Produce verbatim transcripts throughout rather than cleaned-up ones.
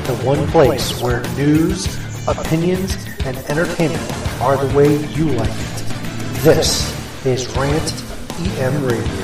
the one place where news, opinions, and entertainment are the way you like it. This is Rant E M Radio.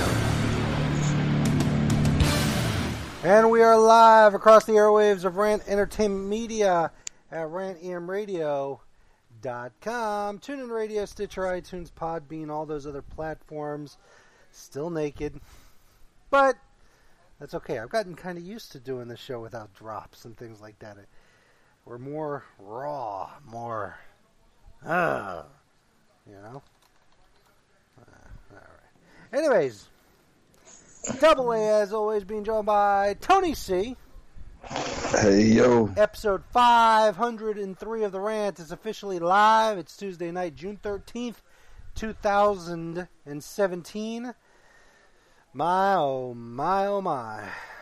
And we are live across the airwaves of Rant Entertainment Media at rant e m radio dot com. TuneIn Radio, Stitcher, iTunes, Podbean, all those other platforms. Still naked. But that's okay. I've gotten kind of used to doing this show without drops and things like that. We're more raw, more, uh, you know? Uh, all right. Anyways, Double A, as always, being joined by Tony C. Hey, yo. Episode five hundred three of The Rant is officially live. It's Tuesday night, June thirteenth, two thousand seventeen. My, oh, my, oh, my.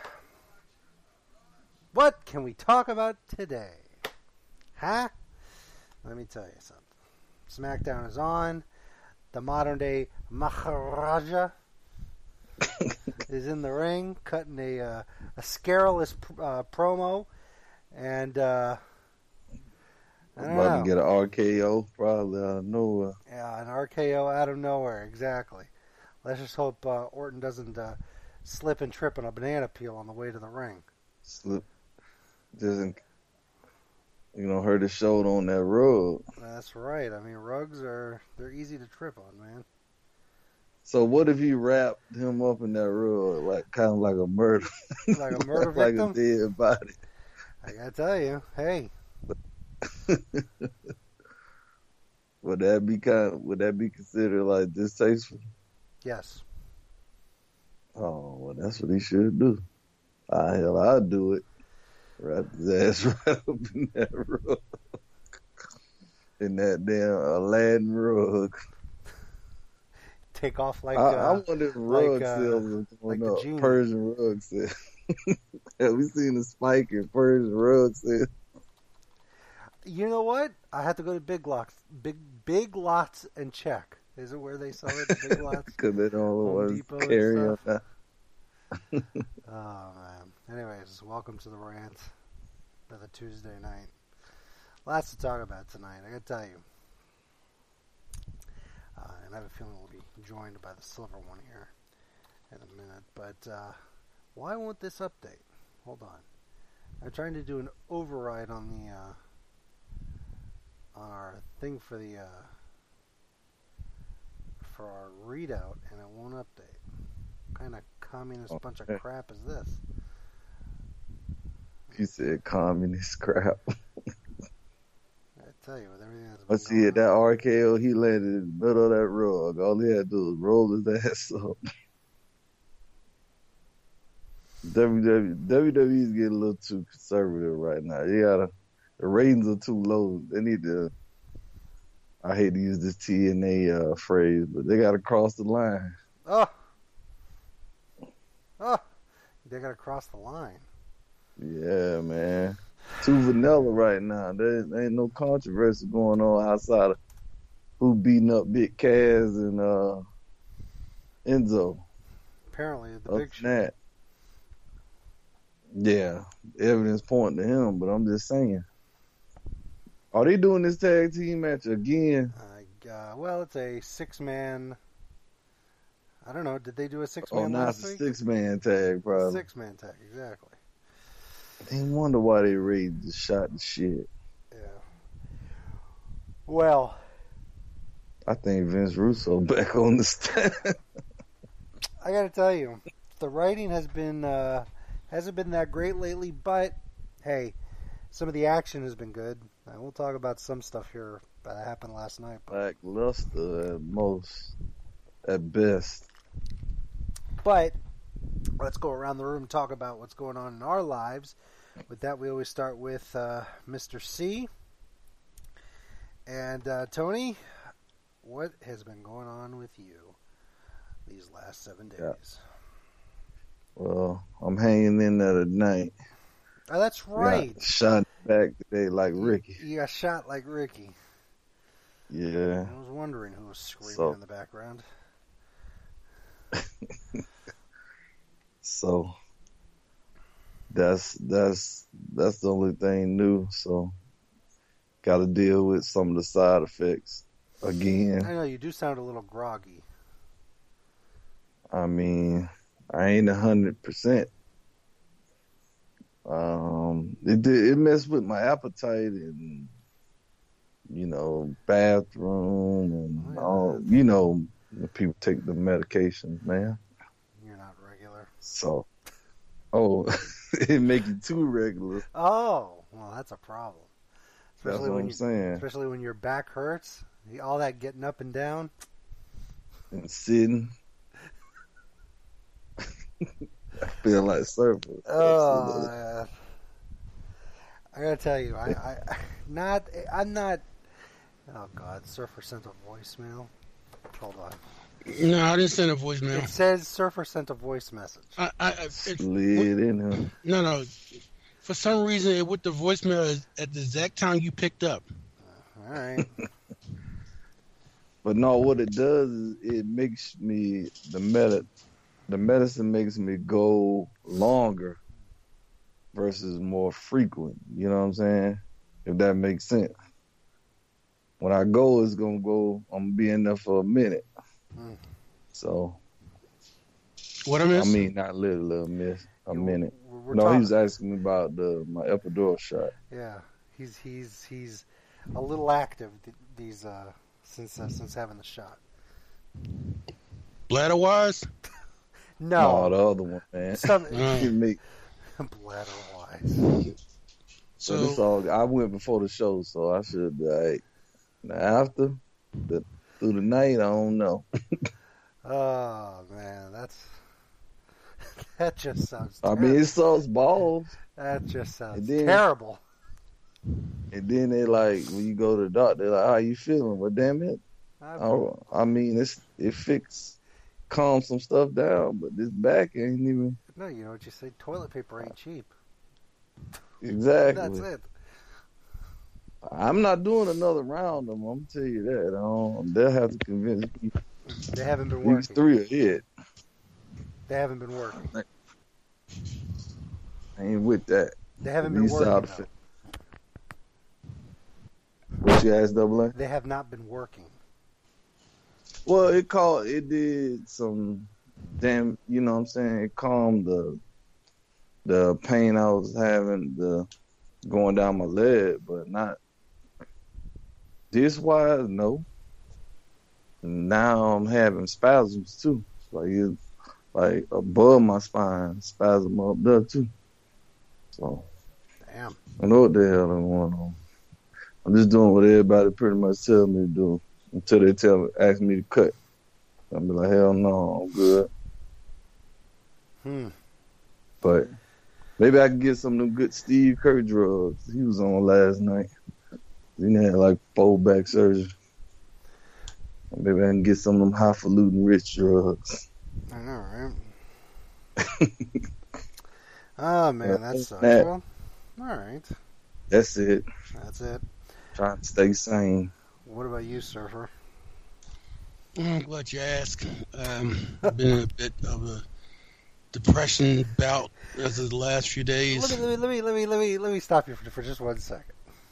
What can we talk about today? Huh? Let me tell you something. SmackDown is on. The modern-day Maharaja is in the ring, cutting a uh, a scurrilous uh, promo, and uh, I don't about know. to get an R K O probably out of nowhere. Yeah, an R K O out of nowhere, exactly. Let's just hope uh, Orton doesn't uh, slip and trip on a banana peel on the way to the ring. Slip, doesn't, you know, hurt his shoulder on that rug. That's right. I mean, rugs are, they're easy to trip on, man. So what if you wrapped him up in that rug, like kind of like a murder, Like a murder like victim? a dead body? I gotta tell you, hey. Would that be kind? Of, would that be considered like distasteful? Yes. Oh, well, that's what he should do. Ah, hell, I'd do it. Wrap his ass right up in that rug, in that damn Aladdin rug. Take off like I, uh, I wonder if rug like, uh, sales are like going the up. genie. Persian rug sales. Have we seen a spike in Persian rug sales? You know what? I have to go to Big Lots, Big Big Lots and check. Is it where they sell it? The Big Lots. Because they don't Home want Depot to and carry on stuff. that. Oh man. Anyways, welcome to the rant for the Tuesday night. Lots to talk about tonight. I gotta tell you. Uh, and I have a feeling we'll be joined by the silver one here in a minute. But uh, why won't this update? Hold on. I'm trying to do an override on the uh, on our thing for the uh, for our readout, and it won't update. What kind of communist bunch of crap is this? You said communist crap. I tell you, with everything that's been Let's see going it. That R K O, he landed in the middle of that rug. All he had to do was roll his ass up. W W E, W W E's getting a little too conservative right now. You gotta, the ratings are too low. They need to, I hate to use this T N A uh, phrase, but they gotta cross the line. Oh, oh, they gotta cross the line. Yeah, man. Too vanilla right now. There, there ain't no controversy going on outside of who beating up Big Cass and uh, Enzo. Apparently, the Other big than shit. that, yeah, evidence pointing to him, but I'm just saying. Are they doing this tag team match again? Uh, uh, well, it's a six-man. I don't know. Did they do a Oh, six-man now last it's a week? six-man tag, probably. Six-man tag, exactly. They wonder why they raised the shot and shit. Yeah. Well, I think Vince Russo back on the stand. I got to tell you, the writing has been uh, hasn't been that great lately. But hey, some of the action has been good. Uh, we'll talk about some stuff here that happened last night. But, Lackluster at most, at best. but let's go around the room and talk about what's going on in our lives. With that, we always start with uh, Mister C. And uh, Tony, what has been going on with you these last seven days? Yeah. Well, I'm hanging in there tonight. Oh, that's right. Got shot back today like Ricky. You got shot like Ricky. Yeah. I was wondering who was screaming So- in the background. So, that's that's that's the only thing new. So, got to deal with some of the side effects again. I know you do sound a little groggy. I mean, I ain't a hundred percent. Um, it did it messed with my appetite and you know bathroom and all. You know, when people take the medications, man. You're not regular. So, oh, it make you too regular. Oh, well, that's a problem. Especially That's what when I'm you, saying. Especially when your back hurts, all that getting up and down and sitting. I feel like Surfer. Oh, man. I gotta tell you, I, I, not, I'm not. Oh God, Surfer sent a voicemail. Hold on. No, I didn't send a voicemail. It says Surfer sent a voice message. I, I, it, Slid in him. No, no. For some reason, it with the voicemail at the exact time you picked up. All right. But no, what it does is it makes me the med the medicine makes me go longer versus more frequent. You know what I'm saying? If that makes sense. When I go, it's gonna go. I'm gonna be in there for a minute. Mm. So. What I miss? I mean, not literally a miss. A you, minute. We're no, talking. he was asking me about the my epidural shot. Yeah, he's he's he's a little active these uh, since uh, since having the shot. Bladder wise? No, no, the other one, man. Some, me. Bladder wise. So, so this all I went before the show, so I should be like. Now after the through the night, I don't know. Oh man, that's that just sounds. I terrible. mean, it sucks balls. That just sounds then, terrible. And then they like when you go to the doctor, they're like, "How you feeling?" Well, damn it. I, I mean, it's it fix calms some stuff down, but this back ain't even. No, you know what you say. Toilet paper ain't cheap. Exactly. That's it. I'm not doing another round of them. I'm gonna tell you that. Um, they'll have to convince me. They haven't been working. These three are it. They haven't been working. I ain't with that. They haven't been working. What you asked, Double A? They have not been working. Well, it called. It did some damn. You know what I'm saying? It calmed the the pain I was having, the going down my leg, but not this wise. No. Now I'm having spasms too. Like it's like above my spine, spasm up there too. So, damn. I know what the hell I'm going on. I'm just doing what everybody pretty much tells me to do until they tell me, ask me to cut. I'll be like, hell no, I'm good. Hmm. But maybe I can get some of them good Steve Kerr drugs. He was on last night. He had like full back surgery. Maybe I can get some of them highfalutin rich drugs. I know, right? Oh, man, that sucks. That, well, all right. That's it. That's it. Trying to stay sane. What about you, Surfer? I'm glad you asked. Um, I've been in a bit of a depression bout as of the last few days. Let me let me let me let me let me stop you for, for just one second.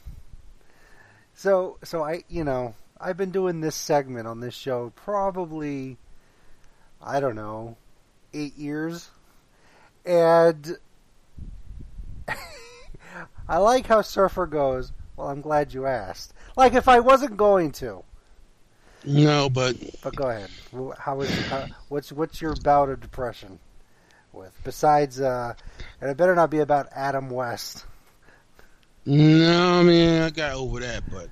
So so I you know I've been doing this segment on this show probably I don't know eight years, and I like how Surfer goes. Well, I'm glad you asked. Like if I wasn't going to. No, but but go ahead. How is how, what's what's your bout of depression with besides? Uh, and it better not be about Adam West. No, I mean I got over that, but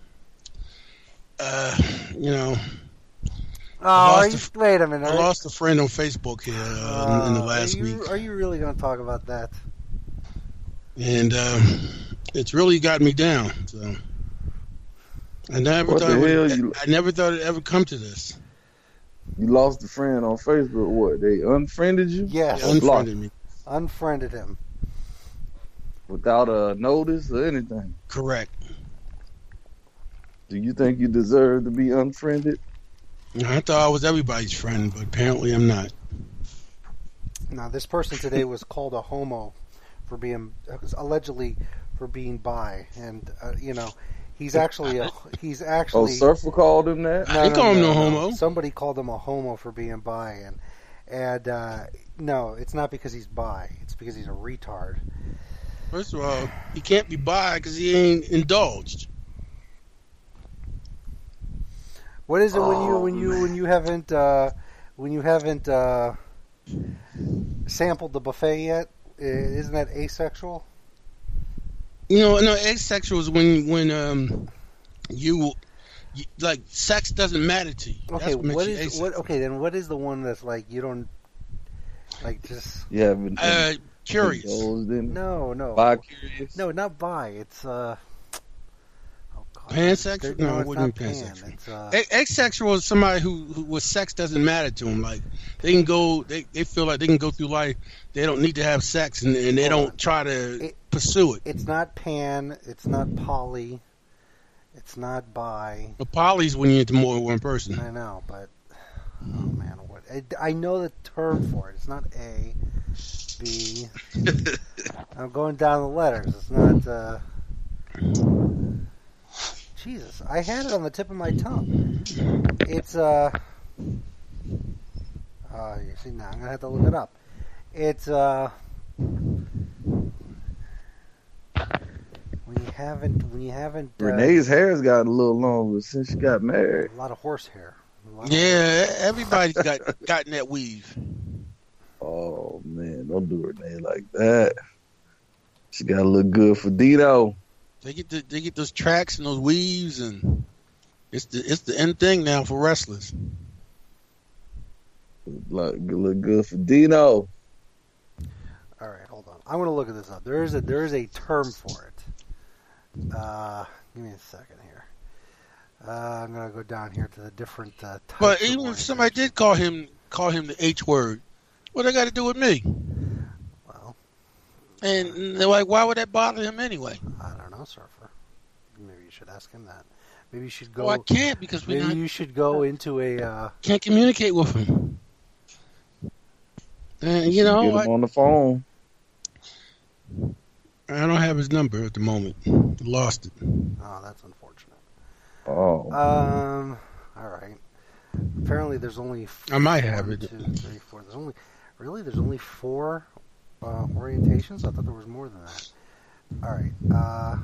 uh, you know. Oh, are you, a, wait a minute! I lost a friend on Facebook here uh, uh, in, in the last are you, week. Are you really going to talk about that? And uh, it's really got me down. So. I never what thought the it hell would, you, I never thought it'd ever come to this. You lost a friend on Facebook. What? They unfriended you? Yes, they unfriended me. Unfriended him without a notice or anything. Correct. Do you think you deserve to be unfriended? I thought I was everybody's friend, but apparently I'm not. Now, this person today was called a homo for being allegedly for being bi, and uh, you know, he's actually a, he's Oh, actually Surfer called him that. I didn't call him no homo. Somebody called him a homo for being bi, and and uh, no, it's not because he's bi. It's because he's a retard. First of all, he can't be bi because he ain't indulged. What is it when you Oh, when you man. when you haven't uh, when you haven't uh, sampled the buffet yet? I- Isn't that asexual? You know, no, asexual is when when um you, you like sex doesn't matter to you. Okay, That's what makes what you is asexual. what? Okay, then what is the one that's like you don't like just You haven't Uh, curious. indulged in it? no no Bi curious? no not bi. It's uh oh God, Pansexual? there- No, it it's wouldn't not be pan. pansexual. It's uh A- Asexual is somebody who, who with sex doesn't matter to them. Like they can go, they, they feel like they can go through life. They don't need to have sex, and, and they Hold don't on. try to It- pursue it. it's not pan. It's not poly. It's not bi. But poly's when you're into more than one person. I know, but oh man, what I, I know the term for it. It's not A, B. I'm going down the letters. It's not. Uh, Jesus, I had it on the tip of my tongue. It's uh. Uh, you see now, I'm gonna have to look it up. It's uh. When you haven't, when you haven't. Uh, Renee's hair's gotten a little longer since she got married. A lot of horsehair. A lot of- Yeah, everybody's got gotten that weave. Oh man, don't do Renee like that. She got to look good for Dino. They get the, they get those tracks and those weaves, and it's the it's the end thing now for wrestlers. Look, look good for Dino. All right, hold on. I'm going to look at this up. There is a there is a term for it. Uh, give me a second here. Uh, I'm going to go down here to the different uh, types. But of even if somebody orientation. did call him call him the H word, what they got to do with me? Well, And they're like, why would that bother him anyway? I don't know, Surfer. Maybe you should ask him that. Maybe you should go. Well, I can't because we maybe not, you should go into a. Uh, can't communicate with him. And you know, Get him I, on the phone. I don't have his number at the moment. Lost it. oh, that's unfortunate. Oh, Um. All right. Apparently, there's only. I might have one, it. two, three, four. There's only. Really, there's only four uh, orientations. I thought there was more than that. All right. Uh,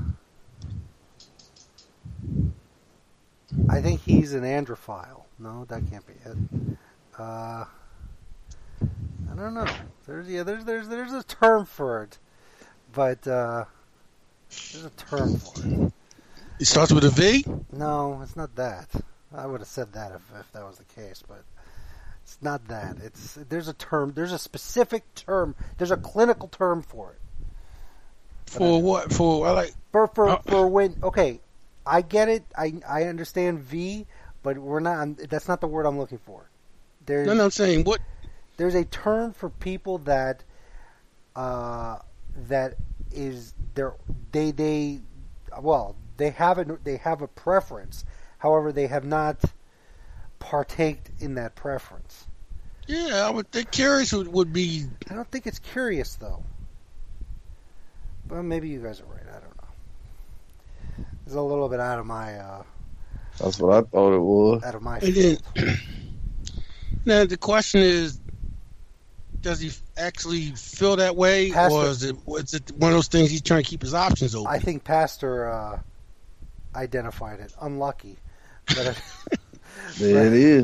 I think he's an androphile. No, that can't be it. Uh, I don't know. There's yeah. There's there's there's a term for it, but uh, there's a term for it. It starts with a V. No, it's not that. I would have said that if, if that was the case, but it's not that. It's there's a term. There's a specific term. There's a clinical term for it. For what? For I like. For for, Uh, for when okay, I get it. I I understand V, but we're not. That's not the word I'm looking for. There's No, no, I'm saying what? there's a term for people that uh that is their they they well they have a they have a preference. However, they have not partaked in that preference. Yeah, I would think curious would, would be. I don't think it's curious though. Well, maybe you guys are right. I don't know. It's a little bit out of my uh, that's what I thought it was. out of my And field. then, now the question is, does he actually feel that way, Pastor- or is it was it one of those things he's trying to keep his options open? I think Pastor uh, identified it. Unlucky, but it, There it is.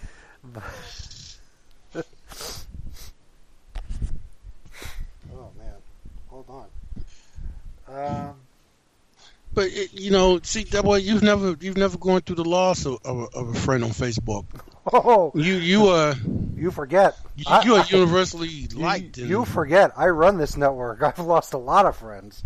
oh man, hold on. Um, But it, you know, see, that boy, you've never you've never gone through the loss of, of, a, of a friend on Facebook. oh, You you uh you forget. you, I- you are I- universally you, liked. and- you forget. I run this network. I've lost a lot of friends.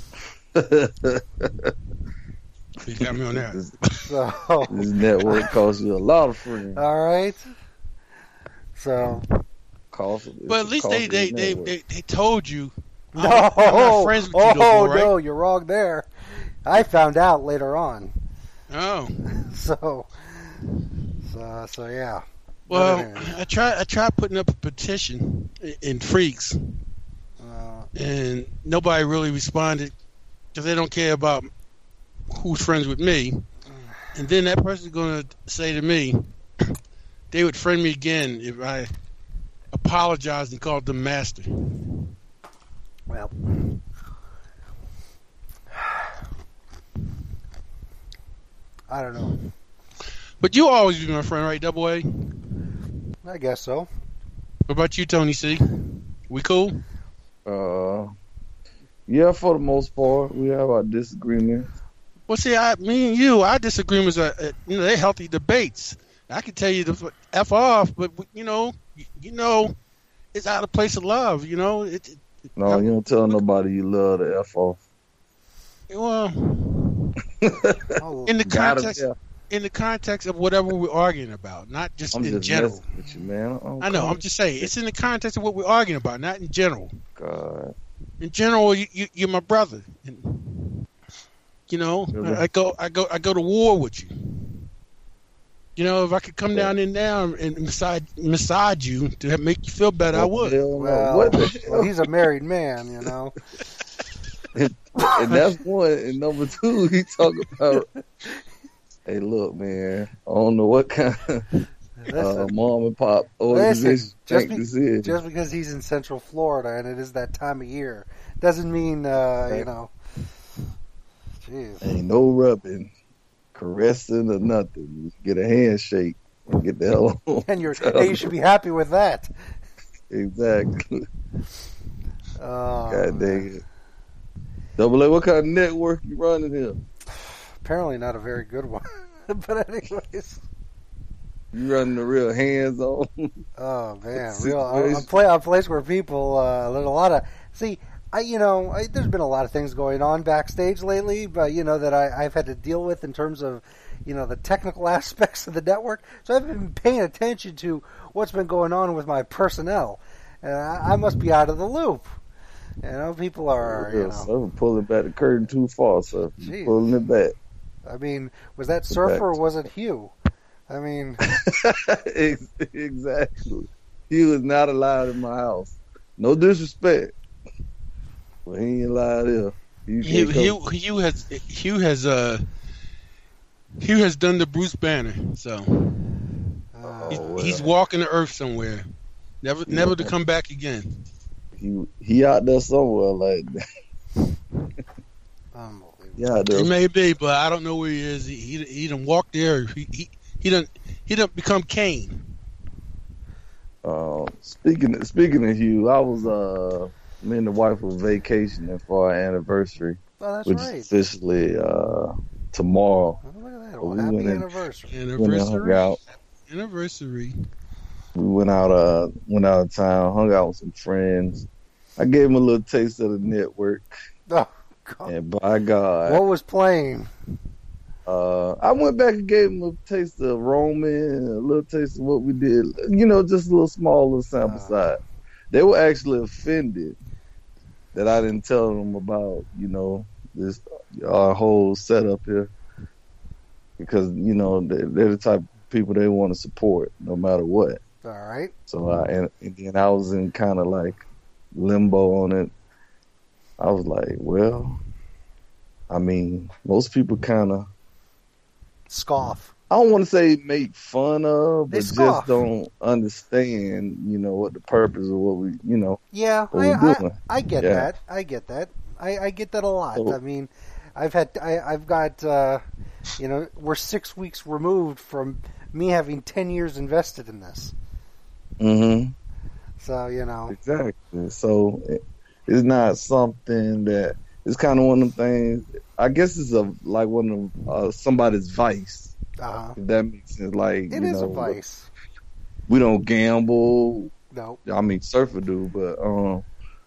You got me on that. this, So, this network costs you a lot of friends. all right. So, Cost, But at least they they, they, they they told you. no, I'm not friends with you, oh though, bro, right? no, you're wrong there. I found out later on. Oh So, so, so yeah. well, But anyway, I tried I tried putting up a petition in, in Freaks. uh, and nobody really responded because they don't care about who's friends with me. And then that person's going to say to me, they would friend me again if I apologized and called them master. Well, I don't know. But you always be my friend, right, Double A? I guess so. What about you, Tony C? We cool? Uh, yeah, for the most part, we have our disagreements. Well, see, I, me and you, our disagreements are, uh, you know, they're healthy debates. I can tell you to F off, but, you know, you, you know, it's out of place of love, you know. It, it, No, I'm, you don't tell nobody you love the F off. Well, Oh, in the Gotta context, tell. in the context of whatever we're arguing about, not just I'm in just general. messing with you, man. Oh, I know. come I'm just saying it's in the context of what we're arguing about, not in general. God. In general, you, you, you're my brother. And, you know, Really? I, I go, I go, I go to war with you. You know, if I could come down in now and massage, massage you to make you feel better, I would. Hell no. well, What the hell? well, he's a married man, you know. And that's one. And number two, he talk about, hey, look, man, I don't know what kind of uh, Listen, mom and pop organization listen, just, think be, this is. just because he's in Central Florida and it is that time of year doesn't mean, uh, you know. Jeez. Ain't no rubbing, caressing, or nothing. You get a handshake and get the hell on. And you're, hey, you should be happy with that. Exactly. Oh, God dang it. Double A, what kind of network you running here? apparently not a very good one. But anyways, You running the real hands on? oh man, Situation. real a, a, play, a place where people uh, there's a lot of see. I you know I, there's been a lot of things going on backstage lately, but you know that I, I've had to deal with in terms of you know the technical aspects of the network. So I've been paying attention to what's been going on with my personnel, and I, I must be out of the loop. You know, people are you know. So pulling back the curtain too far, so Jeez. pulling it back. I mean, was that Surfer or was it Hugh? I mean, Exactly. He was not allowed in my house. No disrespect, but he ain't allowed here. You Hugh, can't come- Hugh, Hugh has, Hugh has, uh, Hugh has done the Bruce Banner, so uh, he's, Oh, well. he's walking the earth somewhere, never, never to come back again. He he out there somewhere like that. unbelievable. He out there. He may be, but I don't know where he is. He he, he done walked there. He he he done he done become Kane. Uh, speaking speaking of Hugh, I was uh me and the wife were vacationing for our anniversary, Oh, that's which right. is officially uh tomorrow. Oh, look at that. We Well, happy went in- anniversary. Went and hung Anniversary. out. Anniversary. We went out uh went out of town, hung out with some friends. I gave him a little taste of the network, Oh, God. and by God, What was playing? uh, I went back and gave him a taste of Roman, a little taste of what we did. You know, just a little small little sample Uh. size. They were actually offended that I didn't tell them about, you know, this our whole setup here, because you know they, they're the type of people they want to support no matter what. All right. So I and, and then I was in kind of like limbo on it. I was like, well, I mean, most people kind of, Scoff. I don't want to say make fun of, They but scoff. just don't understand, you know, what the purpose of what we, you know, Yeah, what I, we're I, doing. I get Yeah. that. I get that. I, I get that a lot. So- I mean, I've had, I, I've got, uh, you know, we're six weeks removed from me having ten years invested in this. Mm-hmm. So, you know, Exactly. So it, it's not something that, it's kind of one of them things, I guess it's a like one of uh, somebody's vice, uh, if that makes sense. Like, it you is know, a vice. we don't gamble. No. I mean, Surfer do, but um,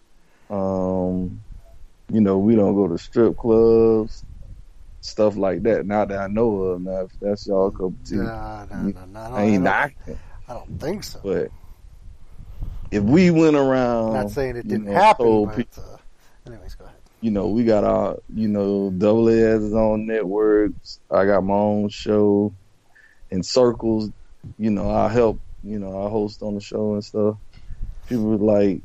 um, you know, we don't go to strip clubs, stuff like that. Not that I know of. Now, if that's y'all cup of tea, No, no, no, no. I ain't I don't, knocking. I don't think so. But if we went around, I'm not saying it you didn't know, happen, told but, people, uh, anyways, go ahead. you know, we got our, you know, Double A has his own networks. I got my own show. In Circles, you know, I help, you know, I host on the show and stuff. People were like,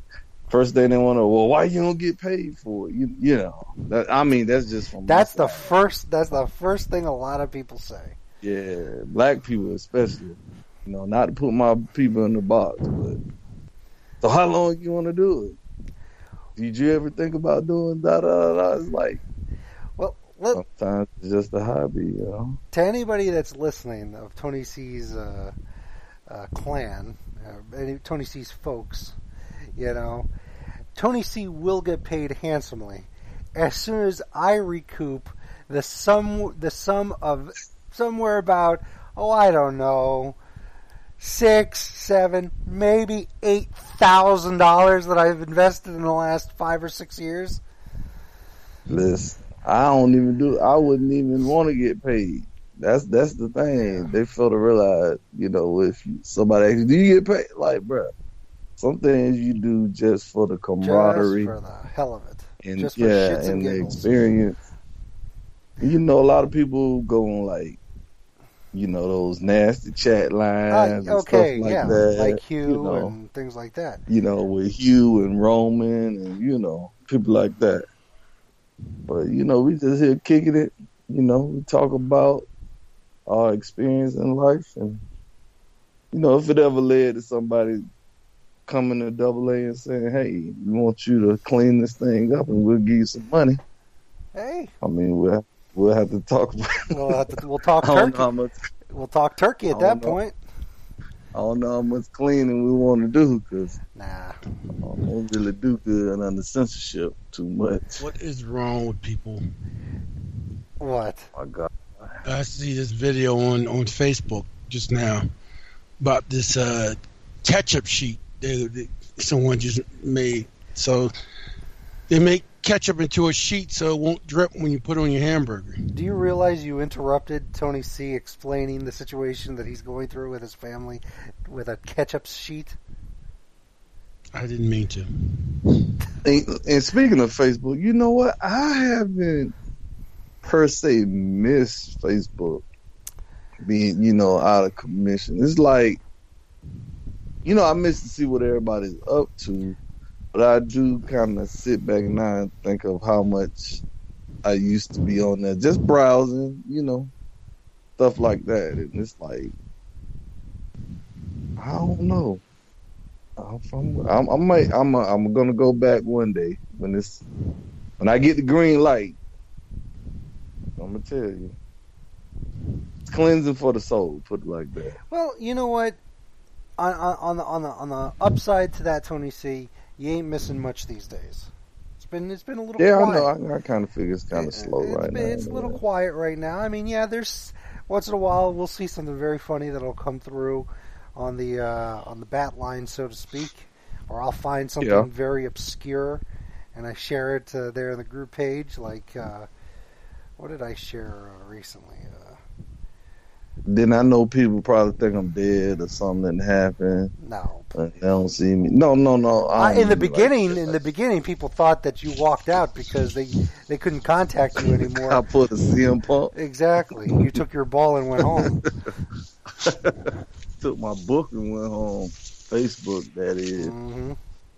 First thing they want to, well, why you don't get paid for it? You, you know, that, I mean, that's just from that's the first. That's the first thing a lot of people say. Yeah, black people especially. You know, not to put my people in the box, but so how long you want to do it? Did you ever think about doing da da da? It's like, well, let, sometimes it's just a hobby, you know. To anybody that's listening of Tony C's uh, uh, clan, uh, any, Tony C's folks, you know, Tony C will get paid handsomely as soon as I recoup the sum, the sum of somewhere about, oh, I don't know, six, seven, maybe eight thousand dollars that I've invested in the last five or six years. Listen, I don't even do. I wouldn't even want to get paid. That's that's the thing. They fail to realize, you know, if somebody asks, do you get paid? Like, bruh, some things you do just for the camaraderie, just for the hell of it, and just for yeah, shits and, and the giggles. experience. You know, a lot of people go on like, you know, those nasty chat lines Uh, okay, and stuff like yeah, that. like Hugh you know, and things like that. You know, with Hugh and Roman and, you know, people like that. But, you know, we just here kicking it. You know, we talk about our experience in life. And, you know, if it ever led to somebody coming to Double A and saying, hey, we want you to clean this thing up and we'll give you some money. Hey. I mean, we'll, we'll have to talk about it. We'll, have to, we'll talk I don't turkey. know how much, We'll talk turkey at I that don't know. point. I don't know how much cleaning we want to do because Nah. I don't really do good under censorship too much. What is wrong with people? What? Oh, my God. I see this video on, on Facebook just now about this uh, ketchup sheet they, they, someone just made. So they make ketchup into a sheet so it won't drip when you put it on your hamburger. Do you realize you interrupted Tony C explaining the situation that he's going through with his family with a ketchup sheet? I didn't mean to. And, and speaking of Facebook, you know what? I haven't per se missed Facebook being, you know, out of commission. It's like, you know, I miss to see what everybody's up to, but I do kind of sit back now and think of how much I used to be on there, just browsing, you know, stuff like that. And it's like, I don't know. I'm, I'm, I might, I'm, a, I'm gonna go back one day when this, when I get the green light. I'm gonna tell you, it's cleansing for the soul. Put it like that. Well, you know what? On, on, on the on the on the upside to that, Tony C, you ain't missing much these days. It's been it's been a little Yeah, quiet. I know. I, I kind of figure it's kind of It- slow it's right been- now. It's a little quiet right now. I mean, yeah, there's once in a while we'll see something very funny that'll come through on the uh, on the bat line, so to speak, or I'll find something Yeah. very obscure and I share it uh, there in the group page. Like, uh, what did I share uh, recently? Uh, Then I know people probably think I'm dead or something that happened. no. And they don't see me. No, no, no. I Uh, don't in the mean like beginning, that. in the beginning, people thought that you walked out because they they couldn't contact you I anymore. put a C M Punk. Exactly. You took your ball and went home. Took my book and went home. Facebook, that is. hmm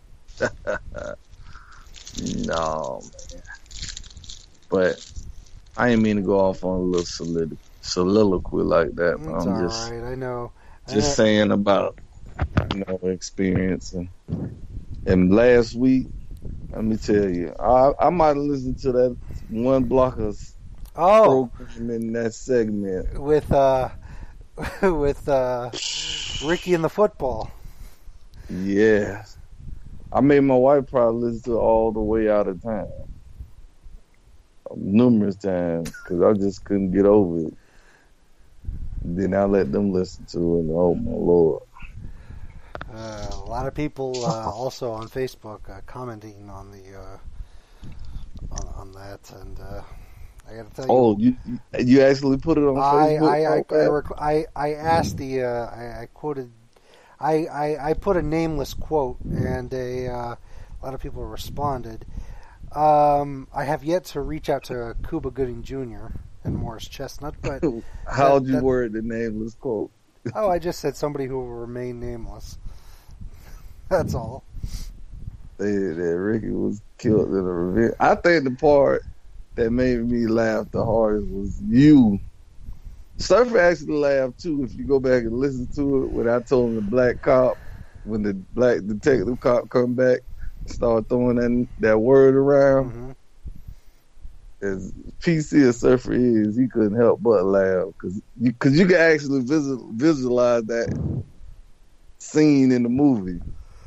No, man. But I ain't mean to go off on a little solid, soliloquy like that. But It's I'm all just right. I know. I just know. saying about, you know, experience. And, and last week, let me tell you, I, I might have listened to that one blockers Oh, program in that segment. with uh, with uh, Ricky and the football. Yeah. I made my wife probably listen to it all the way out of town. Numerous times, because I just couldn't get over it. Then I let them listen to it, and oh my Lord. Uh, a lot of people uh, also on Facebook uh, commenting on the uh, on, on that, and uh, I got to tell you. Oh, you you actually put it on I Facebook? I I, Okay. I, rec- I I asked the uh, I, I quoted I, I I put a nameless quote and a uh, a lot of people responded. Um, I have yet to reach out to Cuba Gooding Junior and Morris Chestnut, but How'd you that- word the nameless quote? oh, I just said somebody who will remain nameless. That's all. say that Ricky was killed in a revenge. I think the part that made me laugh the hardest was you. Surfer actually laughed too if you go back and listen to it when I told him the black cop, when the black detective cop come back and start throwing that, that word around. Mm-hmm. As P C as Surfer is, he couldn't help but laugh because you, cause you can actually visual, visualize that scene in the movie.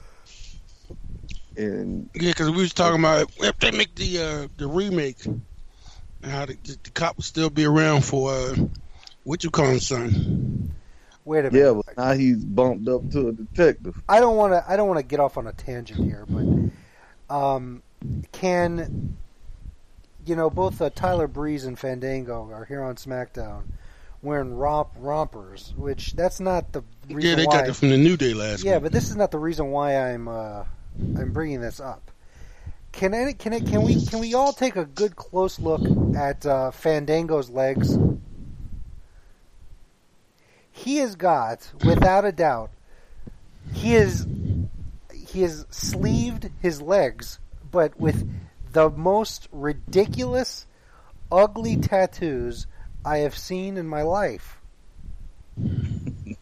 And yeah, because we was talking about if they make the uh, the remake, and how the, the cop would still be around for uh, what you call him, son. Wait a minute. Yeah, but now he's bumped up to a detective. I don't want to. I don't want to get off on a tangent here, but um, can you know both uh, Tyler Breeze and Fandango are here on SmackDown wearing romp rompers, which that's not the reason Yeah, they why. got it from the New Day last Yeah, week. but this is not the reason why I'm uh, I'm bringing this up. Can any, can it, can we can we all take a good close look at uh, Fandango's legs? He has got, without a doubt, he is he has sleeved his legs, but with the most ridiculous, ugly tattoos I have seen in my life. And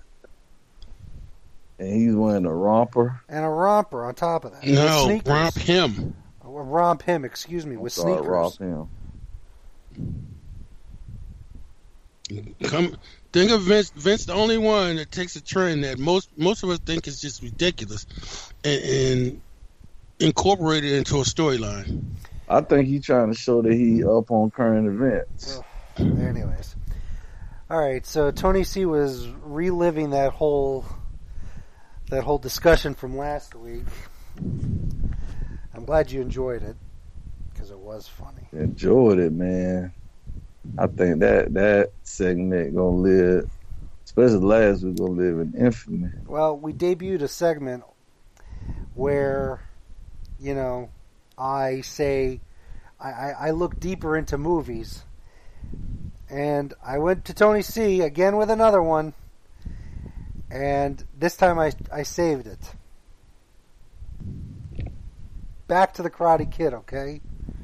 he's wearing a romper. And a romper on top of that. No, With sneakers. romp him. Or romp him, excuse me, with Sorry, sneakers. romp him. Come, think of Vince. Vince, the only one that takes a trend that most most of us think is just ridiculous, and, and incorporate it into a storyline. I think he's trying to show that he up on current events. Ugh. Anyways. All right, so Tony C was reliving that whole that whole discussion from last week. I'm glad you enjoyed it because it was funny. Enjoyed it, man. I think that that segment gonna live, especially last week, gonna live in infamy. Well, we debuted a segment where, you know, I say I, I, I look deeper into movies, and I went to Tony C again with another one, and this time I I saved it. Back to the Karate Kid, okay?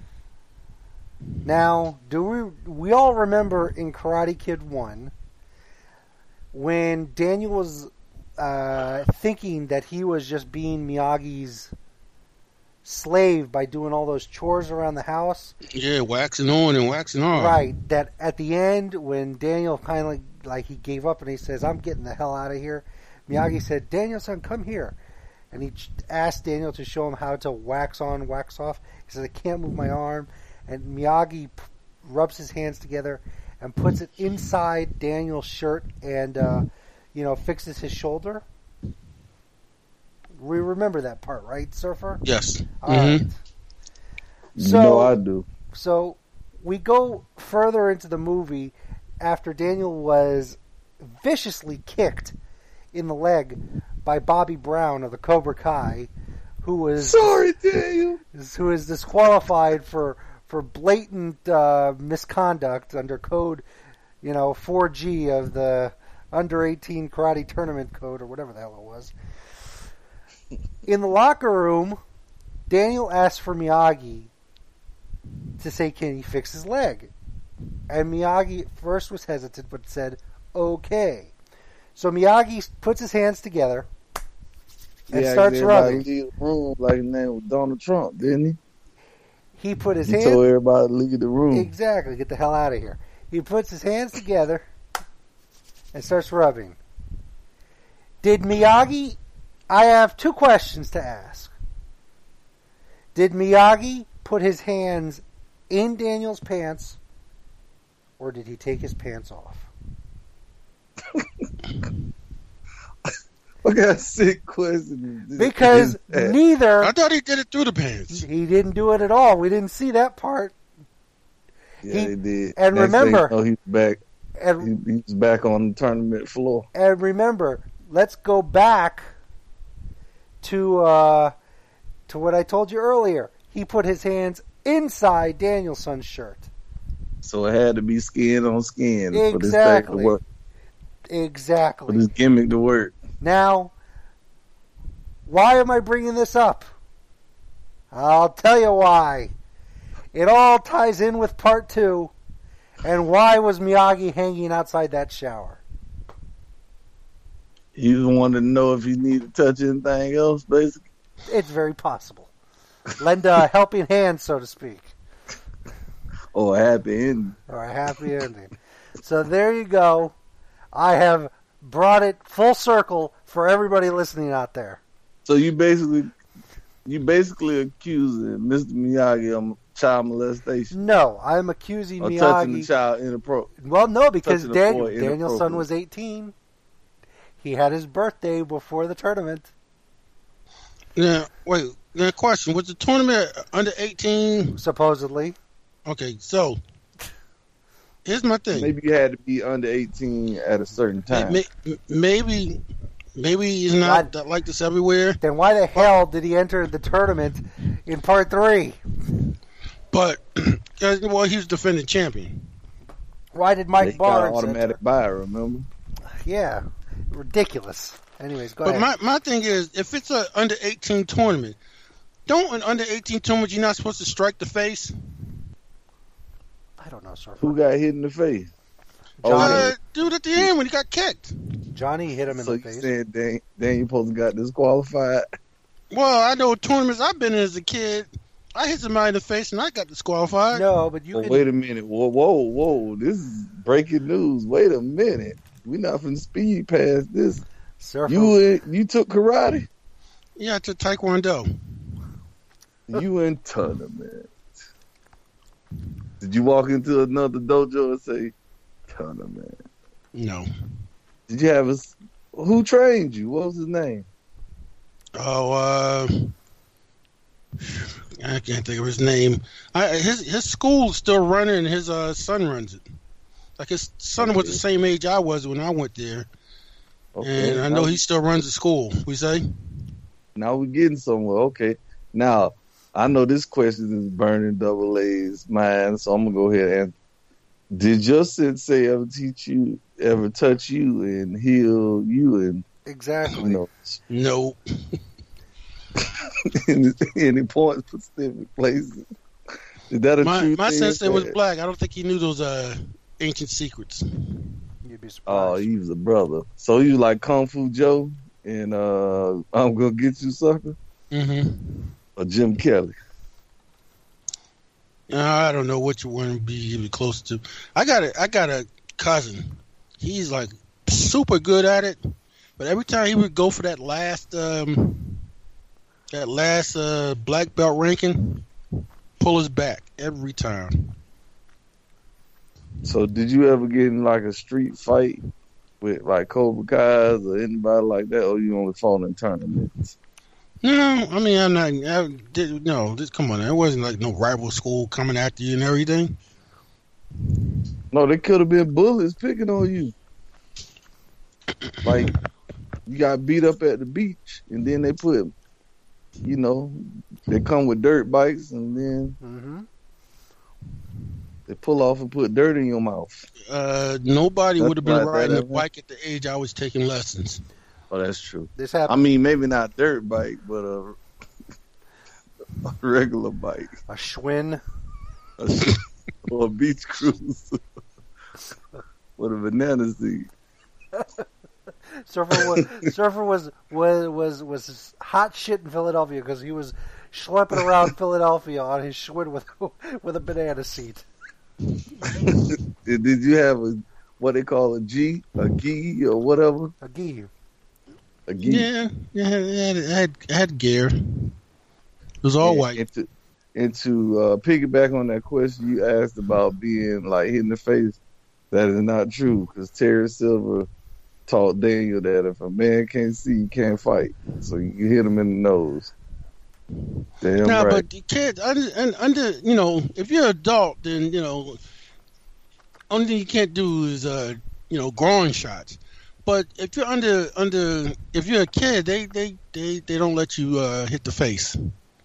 Now, do we we all remember in Karate Kid one when Daniel was uh, thinking that he was just being Miyagi's slave by doing all those chores around the house? Yeah, waxing on and waxing off. Right. That at the end, when Daniel finally, like, he gave up and he says, "I'm getting the hell out of here," Miyagi said, "Daniel-san, come here." And he asked Daniel to show him how to wax on, wax off. He said, "I can't move my arm." And Miyagi p- rubs his hands together and puts it inside Daniel's shirt and, uh, you know, fixes his shoulder. We remember that part, right, Surfer? Yes. All Mm-hmm. right. You So, know I do. So we go further into the movie after Daniel was viciously kicked in the leg by Bobby Brown of the Cobra Kai, who was Sorry, Daniel. who is disqualified for for blatant uh, misconduct under code, you know, four G of the under eighteen karate tournament code or whatever the hell it was. In the locker room, Daniel asked for Miyagi to say, "Can he fix his leg?" And Miyagi at first was hesitant, but said, "Okay." So Miyagi puts his hands together and Yeah, starts rubbing. Leave the room like his name was Donald Trump, didn't he? He put his He hands told everybody to leave the room. exactly get the hell out of here. He puts his hands together and starts rubbing. Did Miyagi? I have two questions to ask. Did Miyagi put his hands in Daniel's pants, or did he take his pants off? What kind of sick question is this? Because Is that? neither I thought he did it through the pants. he didn't do it at all. We didn't see that part. Yeah, he- they did. and Next remember- thing you know, he's back. And He, he's back on the tournament floor. And remember, let's go back to uh, to what I told you earlier. He put his hands inside Danielson's shirt. So it had to be skin on skin for this thing Exactly. to work. For Exactly. this gimmick to work. Now, why am I bringing this up? I'll tell you why. It all ties in with part two. And why was Miyagi hanging outside that shower? You just wanted to know if he needed to touch anything else, basically? It's very possible. Lend a helping hand, so to speak. Or a happy ending. Or a happy ending. So there you go. I have brought it full circle for everybody listening out there. So you basically, you basically accusing Mister Miyagi of child molestation. No, I'm accusing or Miyagi. touching the child inappropriate. Well, no, because Touching Dan- the boy Daniel's son was eighteen. He had his birthday before the tournament. Now, wait. Now, question: was the tournament under eighteen? Supposedly. Okay, so here's my thing. Maybe you had to be under eighteen at a certain time. May- Maybe, maybe he's not that like this everywhere. Then why the hell did he enter the tournament in part three? But uh, well, he was defending champion. Why did Mike They got an Barnes automatic enter? buy, remember? Yeah, ridiculous. Anyways, go But ahead. my my thing is, if it's a under eighteen tournament, don't an under eighteen tournament you're not supposed to strike the face? I don't know, sir. Who got hit in the face? Johnny. Uh, dude at the end when he got kicked. Johnny hit him in So the you face. saying Dan, Dan, you supposed to got disqualified? Well, I know tournaments I've been in as a kid. I hit somebody in the face and I got disqualified. No, but you Oh, can. wait a minute. Whoa, whoa, whoa. This is breaking news. Wait a minute. We're not finna speed past this. Surfer. You in, you took karate? Yeah, to Taekwondo. You in tournament. Did you walk into another dojo and say, tournament? No. Did you have a... Who trained you? What was his name? Oh, uh, I can't think of his name. I, his his school is still running, and his uh, son runs it. Like his son was the same age I was when I went there, Okay, and I know now- he still runs the school. We say, Now we're getting somewhere. Okay. Now, I know this question is burning Double A's mind, so I'm going to go ahead and... Did your sensei ever teach you, ever touch you and heal you and, Exactly. you know, no. in any point specific places? Is that a My true my thing? sensei was black. I don't think he knew those uh, ancient secrets. You'd be surprised. Oh, he was a brother. So he was like Kung Fu Joe and uh, I'm going to get you, sucker? Mm-hmm. Or Jim Kelly? I don't know which one would be even close to. I got a I got a cousin. He's like super good at it, but every time he would go for that last um, that last uh, black belt ranking, pull his back every time. So did you ever get in like a street fight with like Cobra Kai's or anybody like that, or you only fought in tournaments? No, I mean I'm not. I did, no, this, come on, it wasn't like no rival school coming after you and everything. No, they could have been bullets picking on you. Like, you got beat up at the beach, and then they put, you know, they come with dirt bikes, and then Mm-hmm. they pull off and put dirt in your mouth. Uh, nobody That's would have been right, riding that a bike at the age I was taking lessons. Oh, that's true. This I happened. mean, maybe not dirt bike, but a, a regular bike. A Schwinn. A, or a beach cruise. With a banana seat. Surfer was Surfer was was was was hot shit in Philadelphia because he was schlepping around Philadelphia on his Schwinn with with a banana seat. Did did you have a what they call a G, a gi, or whatever? A gi. A gi. Yeah, yeah, I had, I had, I had gear. It was all And- white. And to, and to uh, piggyback on that question you asked about being like hit in the face, that is not true because Terry Silver taught Daniel that if a man can't see, he can't fight. So you can hit him in the nose. Damn Nah, right. but the kids, under, and under, you know, if you're an adult, then, you know, only thing you can't do is, uh, you know, groin shots. But if you're under, under, if you're a kid, they, they, they, they don't let you uh, hit the face.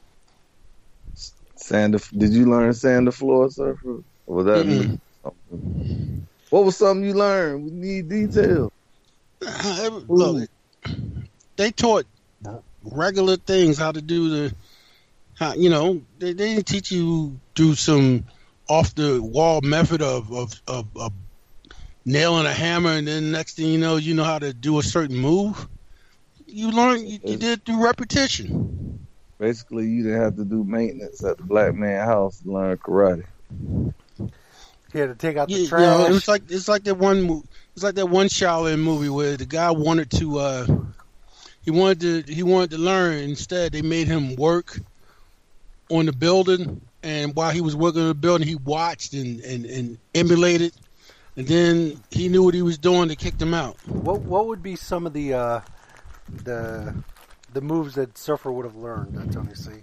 Sand the, did you learn sand the floor surfer? Or was that Mm-mm. something? What was something you learned? We need detail. Uh, Look, they taught regular things, how to do the, how, you know, they, they didn't teach you through some off the wall method of, of, of, of nailing a hammer, and then next thing you know, you know how to do a certain move. You learn, you, you did it through repetition. Basically, you didn't have to do maintenance at the black man house to learn karate. He had to take out the Yeah, trash. you know, it was like it's like that one mo- it's like that one Shaolin movie where the guy wanted to uh, he wanted to he wanted to learn. Instead, they made him work on the building, and while he was working on the building, he watched and, and, and emulated, and then he knew what he was doing. They kicked him out. What what would be some of the uh, the the moves that Surfer would have learned at Tony C?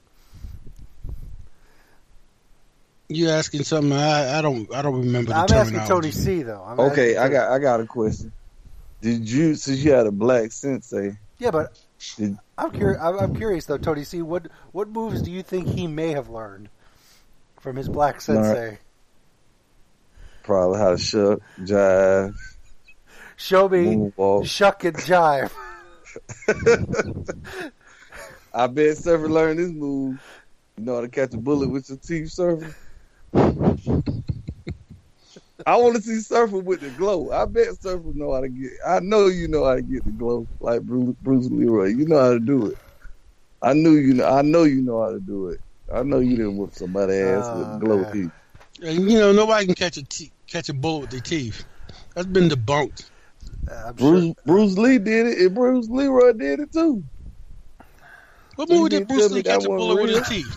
You asking something? I, I don't I don't remember the I'm terminology. asking Tony C though. I'm Okay, asking I got I got a question. Did you, since you had a black sensei? Yeah, but Did, I'm curious. I'm, I'm curious though, Tony C. What what moves do you think he may have learned from his black sensei? probably how to shuck, jive, Show me moonwalk. shuck and jive. I bet Surfer learned this move. You know how to catch a bullet with your teeth, Surfer? I want to see Surfer with the glow. I bet Surfer know how to get. I know you know how to get the glow like Bruce, Bruce Leroy. You know how to do it. I knew you. Know, I know you know how to do it. I know you didn't whoop somebody's ass Oh, with glow man. teeth. And, you know, nobody can catch a te- catch a bullet with their teeth. That's been debunked. Uh, I'm Bruce sure. Bruce Lee did it, and Bruce Leroy did it too. What So you movie mean did Bruce tell me Lee that catch a wasn't bullet with real? his teeth?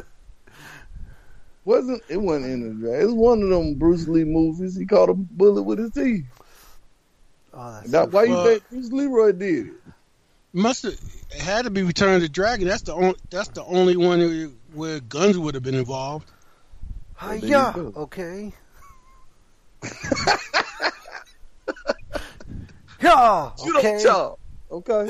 Wasn't it? Wasn't in the draft. It was one of them Bruce Lee movies. He caught a bullet with his teeth. Oh, that's That, why you Well- think Bruce Leroy did it? Must have it had to be Return of the Dragon. That's the only that's the only one where, where guns would have been involved. Hi, there yeah. you go. Okay. Yeah. You Okay. don't chop. Okay.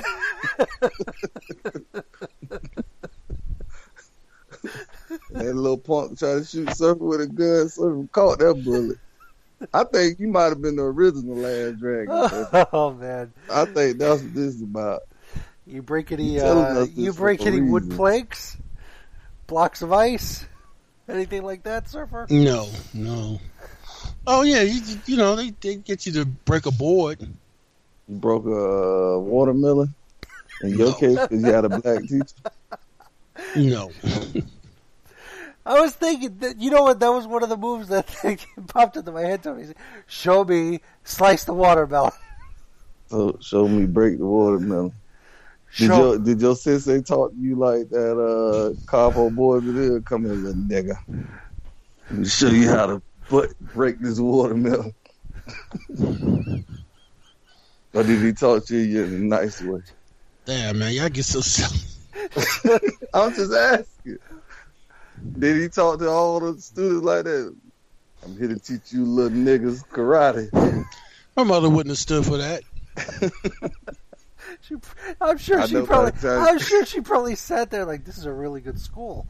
That little punk tried to shoot Surfer with a gun. Surfer caught that bullet. I think you might have been the original Last Dragon. Surfer. Oh man. I think that's what this is about. You break any You're telling uh, us this you for break a any wood reason. planks, blocks of ice, anything like that, Surfer? No, no. Oh yeah, you, you know they they get you to break a board. You broke a uh, watermelon. In your No. case, because you had a black teacher. No. I was thinking that you know what that was one of the moves that popped into my head. Tony, show me slice the watermelon. So show me break the watermelon. Did Show. your did your sensei talk to you like that? Uh, Capo boy, over there, come here, little nigga. Let me show you how to put, break this watermelon. Or did he talk to you in a nice way? Damn man, y'all get so silly. I'm just asking. Did he talk to all the students like that? I'm here to teach you little niggas karate. My mother wouldn't have stood for that. She, I'm sure I she know probably. by the time- I'm sure she probably sat there like, "This is a really good school."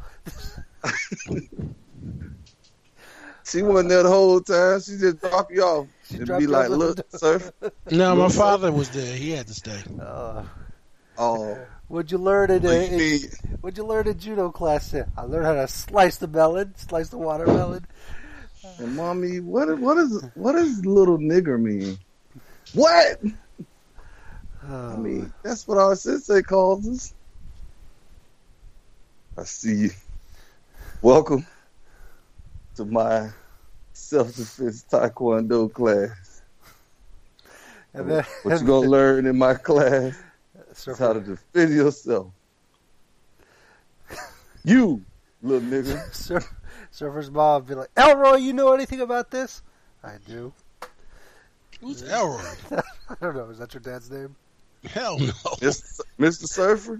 She wasn't there the whole time. She just dropped you off. She It'd dropped be you like, off look, at the surf. No, my Look, father was there. He had to stay. Uh, Oh, what'd you learn in, what in, you mean? What'd you learn in judo class? I learned how to slice the melon, slice the watermelon. And mommy, what what is what does little nigger mean? What? Oh, I mean, that's what our sensei calls us. I see you. Welcome to my self-defense taekwondo class. and then, What you gonna learn in my class is how to Surfer, defend yourself. You, little nigga. Surf, Surfer's mom would be like, "Elroy, you know anything about this?" I do. Who's Elroy? I don't know. Is that your dad's name? Hell no. Mister Mister Surfer.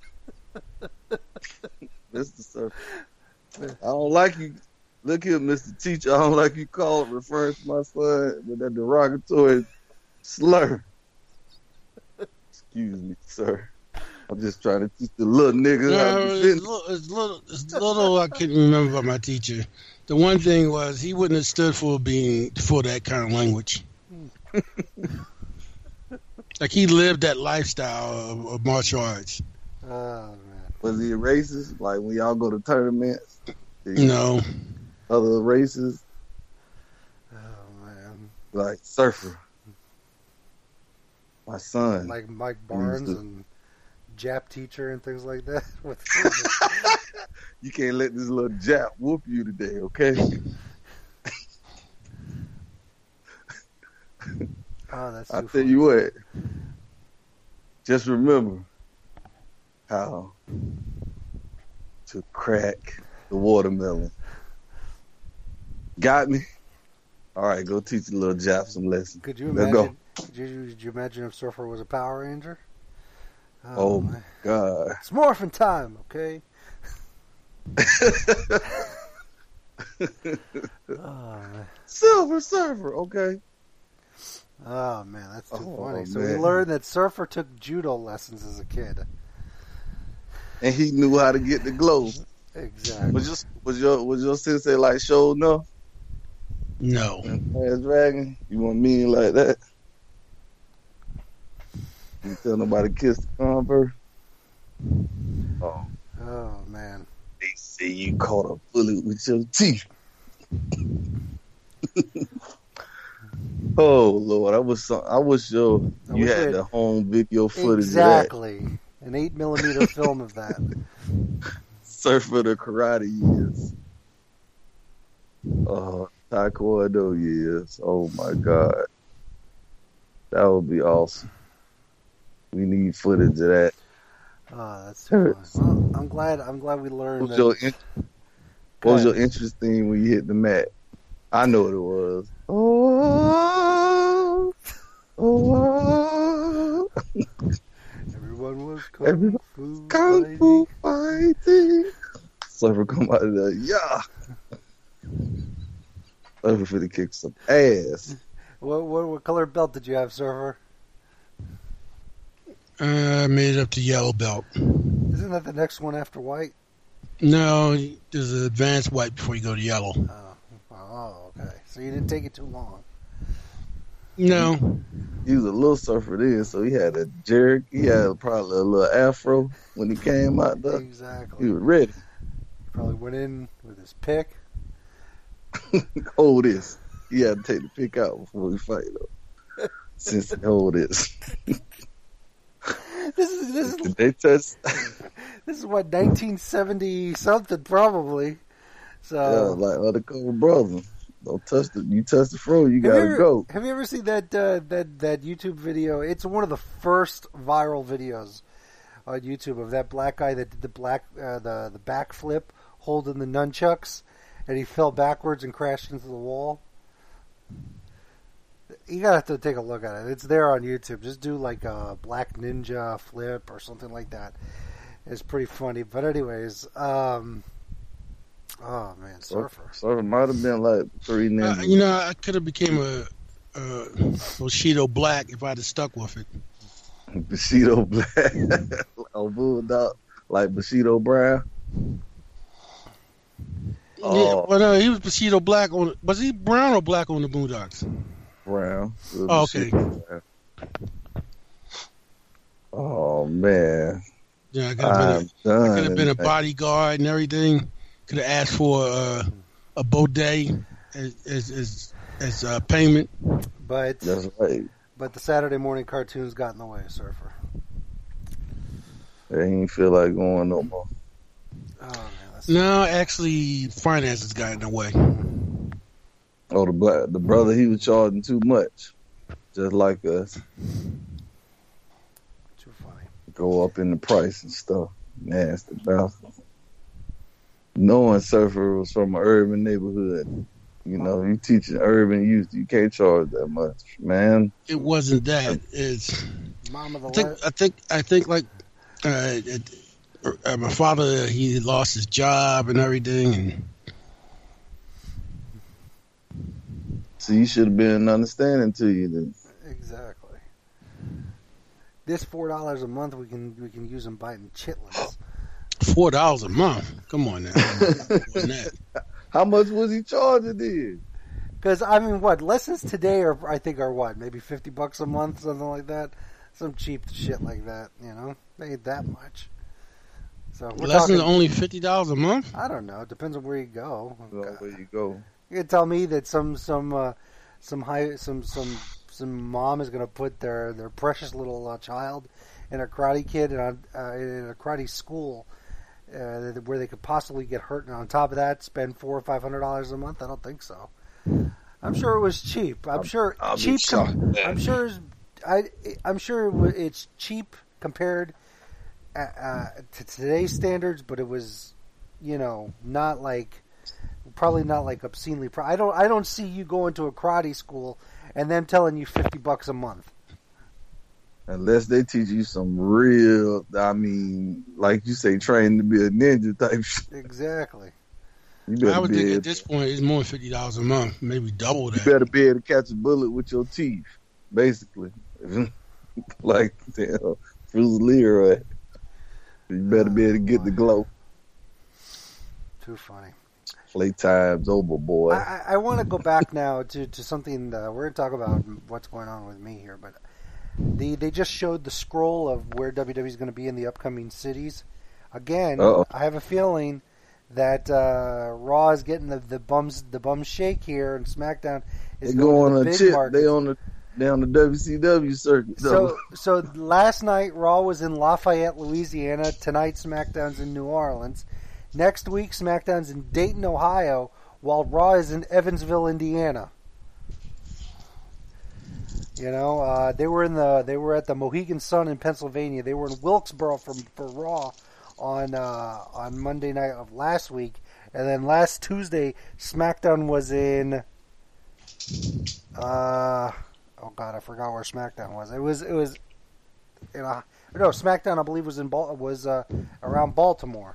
Mister Surfer. I don't like you. Look here, Mister Teacher. I don't like you called referring to my son with that derogatory slur. Excuse me, sir. I'm just trying to teach the little nigga how No, to it's, defend. little, it's, little, it's little I couldn't remember about my teacher. The one thing was he wouldn't have stood for being for that kind of language. Like he lived that lifestyle of, of martial arts. Oh man. Was he racist? Like when y'all go to tournaments? No. Other races? Oh man. Like surfer. My son. Like Mike Barnes to... and Jap teacher and things like that. With you can't let this little Jap whoop you today, okay? Oh, that's I too tell funny. you what. Just remember how to crack the watermelon. Got me? All right, go teach the little Jap some lessons. Could you Let's imagine? go. Could you, could you imagine if Surfer was a Power Ranger? Oh, my God. It's morphin' time, okay? Oh, man. Silver Surfer, okay. Oh, man, that's too Oh, funny. So man. we learned that Surfer took judo lessons as a kid. And he knew how to get the glow. Exactly. Was your was your was your sensei like show enough? No. As Dragon, you want me like that? You tell nobody kiss the Converse. Oh, Oh, man. they say you caught a bullet with your teeth. Oh Lord, I was so, I wish your I you wish had we the home video footage Exactly. An eight millimeter film of that. of that. Surfer the karate years. Oh, Taekwondo years. Oh my God. That would be awesome. We need footage of that. Oh, that's too funny. Well, I'm glad. I'm glad we learned. What was, that. your, in- what was your interest thing when you hit the mat? I know what it was. Oh, oh, Everyone was kung Everyone fu kung fighting. fu fighting. Surfer come out of there, yeah. Surfer for the kick some ass. What, what what color belt did you have, Surfer? Uh, I made it up to yellow belt. Isn't that the next one after white? No, there's an advanced white before you go to yellow. Oh, oh, okay. So you didn't take it too long. No. He was a little surfer then, so he had a jerk. He had probably a little afro when he came out there. Exactly. He was ready. Probably went in with his pick. Hold this. He had to take the pick out before we fight though. Since hold this. This is this is Did they touch? this is what nineteen seventy something probably. So Yeah, like undercover brother. Don't touch the. You touch the fro, you have gotta you ever, go. Have you ever seen that uh, that that YouTube video? It's one of the first viral videos on YouTube of that black guy that did the black uh, the the backflip holding the nunchucks, and he fell backwards and crashed into the wall. You gotta have to take a look at it. It's there on YouTube. Just do like a black ninja flip or something like that. It's pretty funny. But anyways, um, oh man, Surfer. Surfer might have been like three Uh, ninjas. you know, I could have became a, a Bushido Black if I'd have stuck with it. Bushido Black, a bulldog like Bushido Brown. Yeah, Oh. but uh, he was Bushido Black on. Was he brown or black on the Boondocks? Brown. Oh, okay. Brown. Oh man, Yeah, I could have been, I'm done. a, could have been a bodyguard and everything. Could have asked for uh, a boudet as as as, as uh, payment. But That's right. but the Saturday morning cartoons got in the way, Surfer. They ain't feel like going no more. Oh man, that's No, actually, finances got in the way. Oh, the black, the brother, he was charging too much, just like us. too funny. Go up in the price and stuff. Nasty bastard. Knowing Surfer was from an urban neighborhood, you know, you teaching urban youth, you can't charge that much, man. It wasn't that. It's Mom of the I think la- I think I think like uh, it, uh, my father, he lost his job and everything, and So you should have been understanding to you then. Exactly. This four dollars a month we can we can use in buying chitlins. four dollars a month. Come on now. Wasn't that? How much was he charging then? Because I mean, what lessons today are I think are what maybe fifty bucks a month, something like that. Some cheap shit like that, you know. They ain't that much. So we're Lessons talking, only fifty dollars a month. I don't know. It depends on where you go. So where you go? You can tell me that some some uh, some high some some some mom is going to put their their precious little uh, child in a karate kid in a, uh, in a karate school uh, where they could possibly get hurt, and on top of that, spend four or five hundred dollars a month. I don't think so. I'm sure it was cheap. I'm sure I'll be cheap. Com- shocked. I'm sure. It's, I I'm sure it wa- it's cheap compared uh, uh, to today's standards, but it was, you know, not like. Probably not like obscenely. Pro- I don't. I don't see you going to a karate school and them telling you fifty bucks a month. Unless they teach you some real, I mean, like you say, train to be a ninja type shit. Exactly. You better I would be think able, at this point it's more than fifty dollars a month, maybe double you that. better be able to catch a bullet with your teeth, basically. Like damn, Bruce Lee, right? You better be able to get the glow. Too funny. Playtime's over, boy. I, I, I want to go back now to, to something that we're going to talk about what's going on with me here, but the they just showed the scroll of where W W E is going to be in the upcoming cities. Again, Uh-oh. I have a feeling that uh, Raw is getting the, the bums the bum shake here, and SmackDown is They going go to on the a big chip. markets. They on the they on the W C W circuit. So, so last night Raw was in Lafayette, Louisiana. Tonight SmackDown's in New Orleans. Next week SmackDown's in Dayton, Ohio, while Raw is in Evansville, Indiana. You know, uh, they were in the they were at the Mohegan Sun in Pennsylvania. They were in Wilkesboro for for Raw on uh, on Monday night of last week, and then last Tuesday SmackDown was in. Uh, oh God, I forgot where SmackDown was. It was it was, you know, no SmackDown I believe was in Bal- was uh, around Baltimore.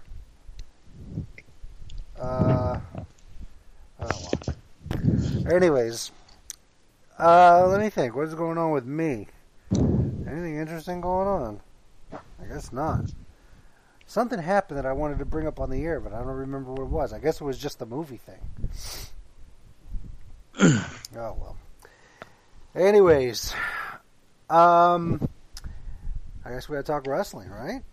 Uh, oh well. Anyways, uh, let me think. What's going on with me? Anything interesting going on? I guess not. Something happened that I wanted to bring up on the air, but I don't remember what it was. I guess it was just the movie thing. Oh well. Anyways, um, I guess we gotta talk wrestling, right?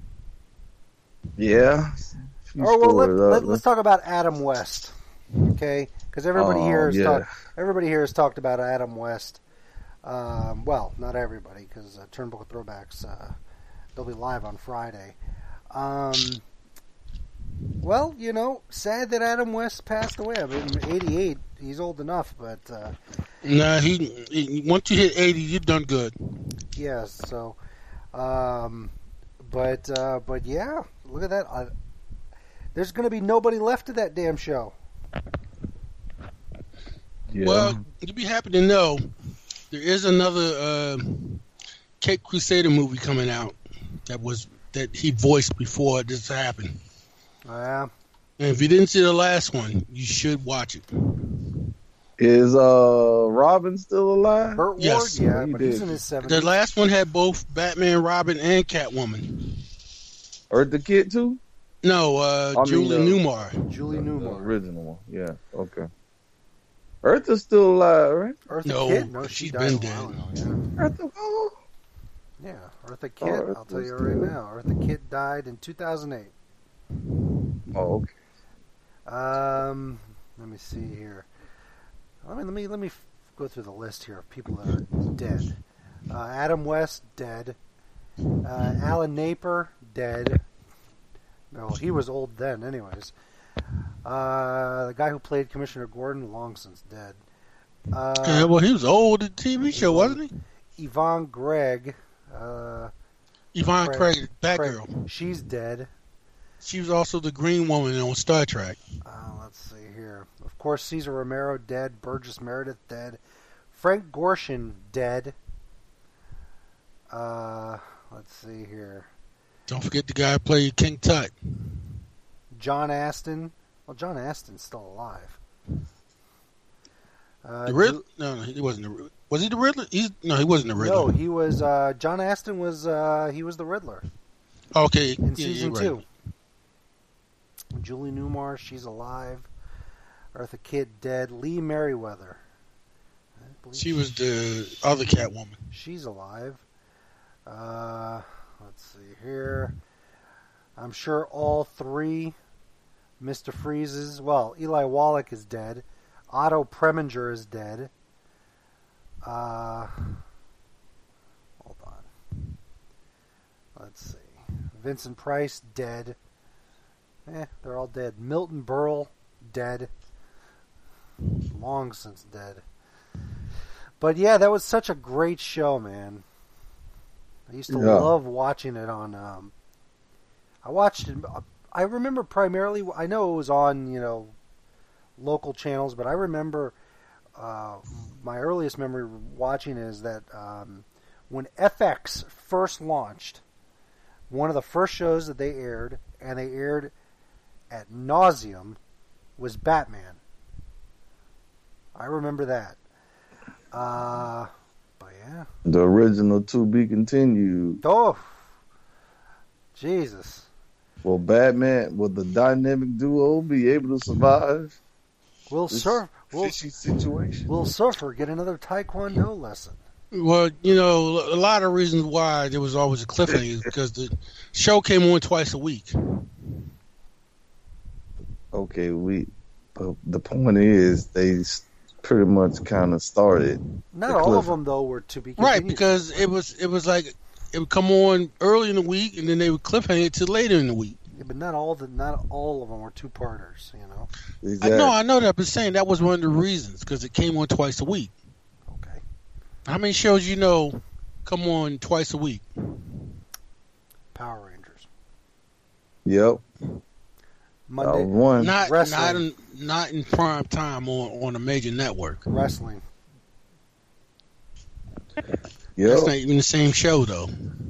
Yeah. Oh well, let, let, let's talk about Adam West, okay? Because everybody Oh, here has yeah. talked. Everybody here has talked about Adam West. Um, well, not everybody, because uh, Turnbuckle Throwbacks uh, they'll be live on Friday. Um, well, you know, sad that Adam West passed away. I mean, eighty-eight. He's old enough, but uh, Nah, he, he once you hit eighty, you've done good. yes. So, um, but uh, but yeah, look at that. I, there's going to be nobody left of that damn show. Yeah. Well, you'd be happy to know there is another uh, Cape Crusader movie coming out that was that he voiced before this happened. Yeah. And if you didn't see the last one, you should watch it. Is uh Robin still alive? Burt Ward, Yes. yeah, He but he's did. in his The seventies. last one had both Batman, Robin, and Catwoman. Eartha Kitt too? No, uh, I mean, Julie uh, Newmar. Julie The Newmar. original one. Yeah. Okay. Eartha's still alive, right? Eartha No, Kitt? No, she she's died been a while dead. ago, Eartha. Oh. yeah. yeah, Eartha Kitt, Oh, I'll tell you Eartha's right dead. now. Eartha Kitt died in two thousand eight. Oh, okay. Um, let me see here. Let me let me let me f- go through the list here of people that are dead. Uh, Adam West dead. Uh, Alan Napier dead. No, he was old then, anyways. Uh, the guy who played Commissioner Gordon, long since dead. Uh, Yeah, well, he was old at the T V show, wasn't he? Yvonne Gregg. Uh, Yvonne Craig- Craig, Craig- Batgirl. she's dead. She was also the Green Woman on Star Trek. Uh, let's see here. Of course, Cesar Romero dead. Burgess Meredith dead. Frank Gorshin dead. Uh, let's see here. Don't forget the guy who played King Tut. John Aston. Well, John Aston's still alive. Uh, The Riddler? No, no, he wasn't the Riddler. Was he the Riddler? He's, no, he wasn't the Ju- Riddler. No, he was. Uh, John Aston was. Uh, he was the Riddler Okay, in yeah, season you're right. two. Julie Newmar, she's alive. Eartha Kitt dead. Lee Merriweather. I believe She was the other Catwoman. She's alive. Uh, let's see here. I'm sure all three Mister Freezes. Well, Eli Wallach is dead. Otto Preminger is dead. Uh, hold on. Let's see. Vincent Price, dead. Eh, they're all dead. Milton Berle, dead. Long since dead. But yeah, that was such a great show, man. I used to Yeah. love watching it on. Um, I watched it. I remember primarily. I know it was on, you know, local channels, but I remember uh, my earliest memory watching is that um, when F X first launched, one of the first shows that they aired, and they aired at nauseum, was Batman. I remember that. Uh, but yeah. The original To Be Continued. Oh, Jesus. Will Batman, will the dynamic duo be able to survive Will this Surf, will, fishy situation? will Surfer get another Taekwondo lesson? Well, you know, a lot of reasons why there was always a cliffhanger is because the show came on twice a week. Okay, we. But the point is, they s- pretty much kind of started. Not The all of cliff- them, though, were to be Right, continued. because it was it was like it would come on early in the week and then they would cliffhanger it to later in the week. Yeah, but not all the not all of them were two parters. You know. I Exactly. know, I know that, but saying that was one of the reasons because it came on twice a week. Okay. How many shows you know come on twice a week? Power Rangers. Yep. Monday Uh, one. Not Wrestling. not in, not in prime time on, on a major network. wrestling. Yep. That's not even the same show though.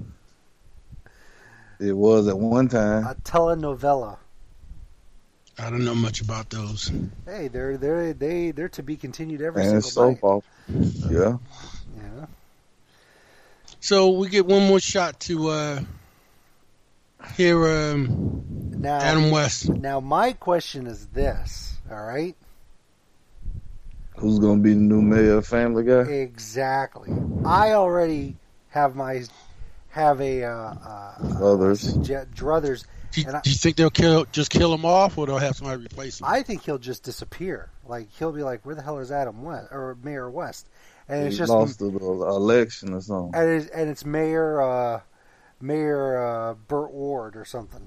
It was at one time. A telenovela. I don't know much about those. Hey, they're they're they they're to be continued every And single soap night. opera. Yeah. Yeah. So we get one more shot to uh, hear um, Now, Adam West. now my question is this. All right. Who's gonna be the new mayor of Family Guy? Exactly. I already have my have a uh, uh, Others. Je- druthers. Do you, And I- do you think they'll kill just kill him off, or they'll have somebody replace him? I think he'll just disappear. Like he'll be like, "Where the hell is Adam West or Mayor West?" And it's He just lost the uh, election or something. and it's, and it's Mayor uh, Mayor uh, Burt Ward or something.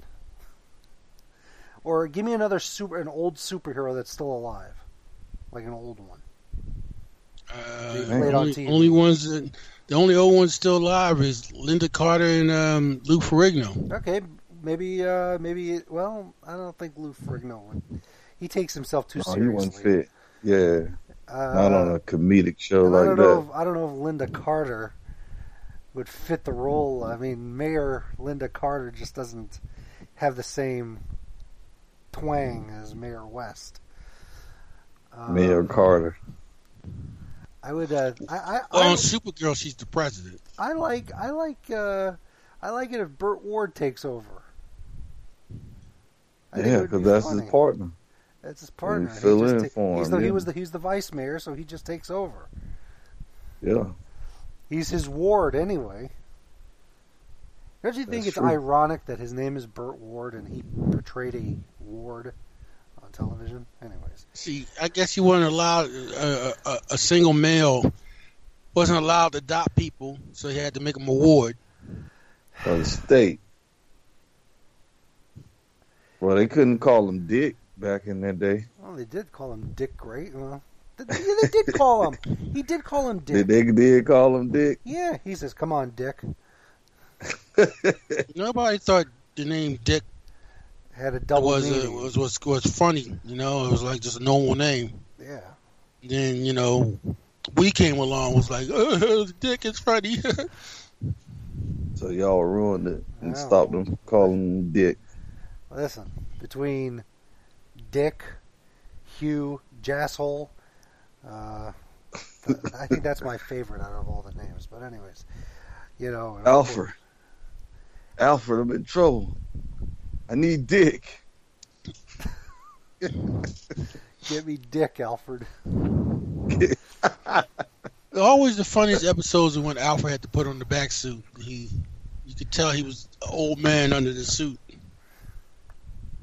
Or give me another super an old superhero that's still alive, like an old one. Uh, They played on only, T V. only ones that the only old ones still alive is Linda Carter and um, Lou Ferrigno. Okay, maybe uh, maybe well, I don't think Lou Ferrigno would. He takes himself too Oh, he seriously. wasn't fit. Yeah. Uh, Not on a comedic show and I like don't know. that. If, I don't know if Linda Carter would fit the role. I mean, Mayor Linda Carter just doesn't have the same twang as Mayor West. Uh, Mayor Carter. I would. Uh, I, I, Well, I, on Supergirl, she's the president. I like. I like. Uh, I like it if Burt Ward takes over. I think it Yeah, would be because that's funny. his partner. That's his partner. He fill just in ta- for he's him, the, He yeah. was the he's the vice mayor, so he just takes over. Yeah. He's his ward anyway. Don't you think That's it's true. ironic that his name is Burt Ward and he portrayed a ward on television? Anyways, See, I guess you weren't allowed uh, a, a single male wasn't allowed to adopt people, so he had to make him a ward. For the state. Well, they couldn't call him Dick back in that day. well, they did call him Dick Great. Well, they, yeah, they did call him. He did call him Dick. They, they did call him Dick. Yeah, he says, "Come on, Dick." Nobody thought the name Dick Had a double was, uh, meaning. was was was funny. You know, it was like just a normal name. Yeah. Then you know, we came along was like, oh, Dick is funny. So y'all ruined it and Wow. stopped him calling him Dick. Listen, between Dick, Hugh, Jasshole, uh, th- I think that's my favorite out of all the names. But anyways, you know, and Alfred. Alfred, I'm in trouble. I need Dick. Get me Dick, Alfred. Always the funniest episodes are when Alfred had to put on the back suit. He, you could tell he was an old man under the suit.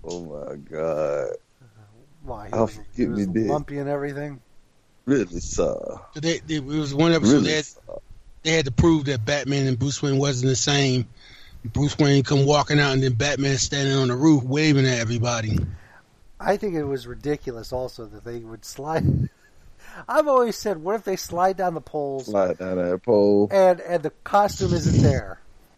Oh my God. Why? He I'll was, he forget was me dead. lumpy and everything. Really saw. They, they, it was one episode Really they, had, saw. they had to prove that Batman and Bruce Wayne wasn't the same. Bruce Wayne come walking out, and then Batman standing on the roof waving at everybody. I think it was ridiculous also that they would slide. I've always said, what if they slide down the poles Slide down that pole. and, and the costume isn't there?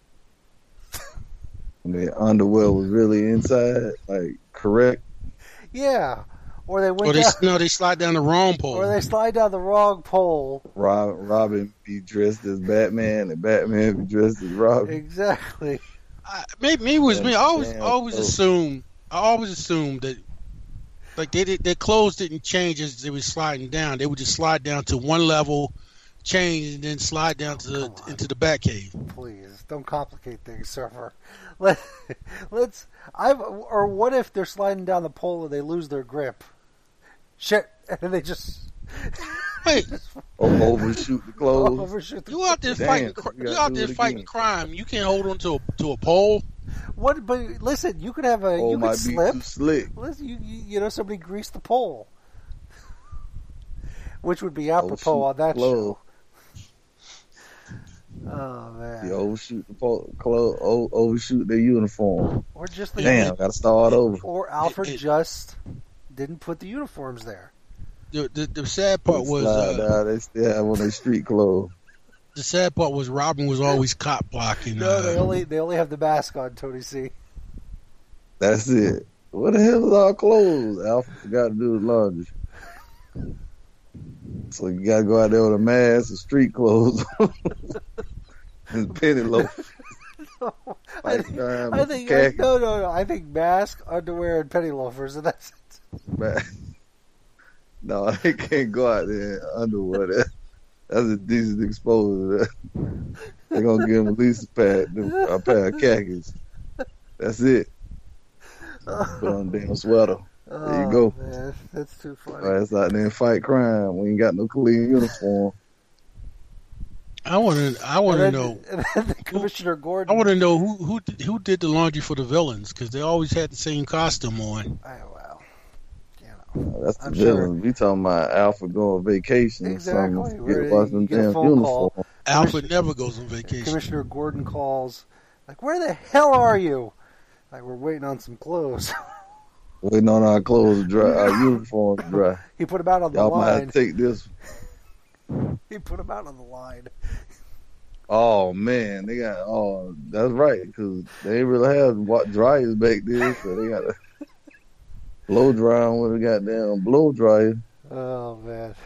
And the underwear was really inside, like correct. Yeah. Or they went Or they down, no, they slide down the wrong pole. or they slide down the wrong pole. Rob, Robin be dressed as Batman, and Batman be dressed as Robin. Exactly. I, maybe, maybe it was me. I always, Damn, always oh. assumed, I always assumed that, like they did, their clothes didn't change as they were sliding down. They would just slide down to one level, change, and then slide down to Come on. into the Batcave. Please don't complicate things, Surfer. Let let's. I've or what if they're sliding down the pole and they lose their grip? Shit, and they just Wait, Or overshoot the clothes. overshoot the you out there Damn, fighting? cr- you You gotta out do there it fighting again. crime? You can't hold on to a to a pole. What? But listen, you could have a Oh, you might could be slip. too slick. Listen, you, you you know somebody greased the pole, which would be apropos Overshoot on that clothes. show. Oh man. You overshoot the pole, clothes, o- overshoot their uniform. Or just the Damn, gotta start over. or Alfred It- it- just didn't put the uniforms there. The the, the sad part was Slide uh, down, they still have on their street clothes. the sad part was Robin was always cop blocking. No, they Uh, only they only have the mask on, Tony C. That's it. What the hell is our clothes? Alfred forgot to do his laundry. So you gotta go out there with a mask and street clothes. And penny loaf. I Like, think, um, I think khaki. no, no, no. I think mask, underwear, and penny loafers, and that's it. Man. No, they can't go out there in underwear. That, that's a decent exposure. They're gonna give them at least a pair, a pair of khakis. That's it. Put on a damn sweater. There you Oh, go. Man, that's too funny. All right, out there and fight crime. We ain't got no clean uniform. I want to I want and to then, know and then the Commissioner Gordon. I want to know who who did, who did the laundry for the villains because they always had the same costume on. Oh, well, you know. That's the I'm villain. sure. We talking about Alfred going on vacation Exactly. or something. Where Get watch them you get a damn phone uniform. call. Alfred never goes on vacation. Commissioner Gordon calls, like, "Where the hell are you?" Like, we're waiting on some clothes. Waiting on our clothes to dry, our uniforms to dry. He put him out on the Y'all might have line. to take this. He put him out on the line. Oh man, they got. Oh, that's right, because they ain't really have what dryers back then, so they got to blow dry on with a goddamn blow dryer. Oh man.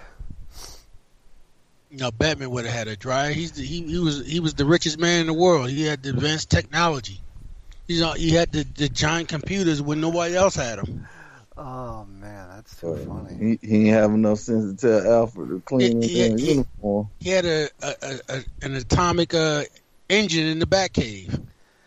No, Batman would have had a dryer. He's the, he he was he was the richest man in the world. He had the advanced technology. He's all, he had the, the giant computers when nobody else had them. Oh man, that's too But funny. he, he ain't have enough sense to tell Alfred to clean his Yeah, damn yeah. uniform. He had a, a, a, a an atomic uh, engine in the Batcave.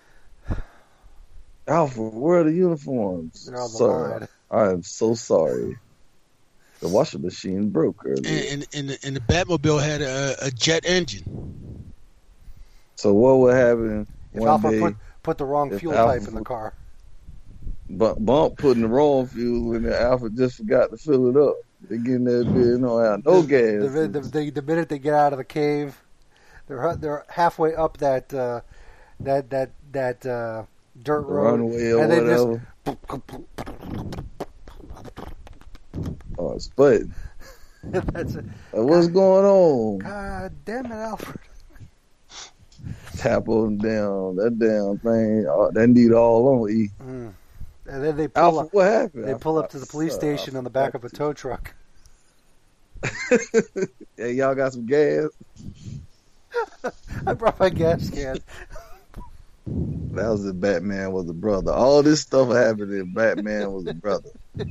Alfred, where are the uniforms? They're on the Sir, line. I am so sorry. The washing machine broke earlier. And, and, and, the, and the Batmobile had a, a jet engine. So what would happen If one Alfred day? put put the wrong if fuel Alfred type in the would- car. Bu- Bump putting the wrong fuel in there. Alfred just forgot to fill it up. They getting that bit, no, no the, gas. The, the, the, the minute they get out of the cave, they're they're halfway up that uh, that that that uh, dirt The road, runway or and they whatever. Oh, it's sputting. that's it. Like, what's going on? God damn it, Alfred! Tap on down. That damn thing. Uh, that need all on E. Mm. And then they pull Alfred, up. what happened? They pull up to the police Uh, station on the back of a tow truck. Hey, y'all got some gas? I brought my gas can. That was if Batman was a brother. All this stuff happened if Batman was a brother.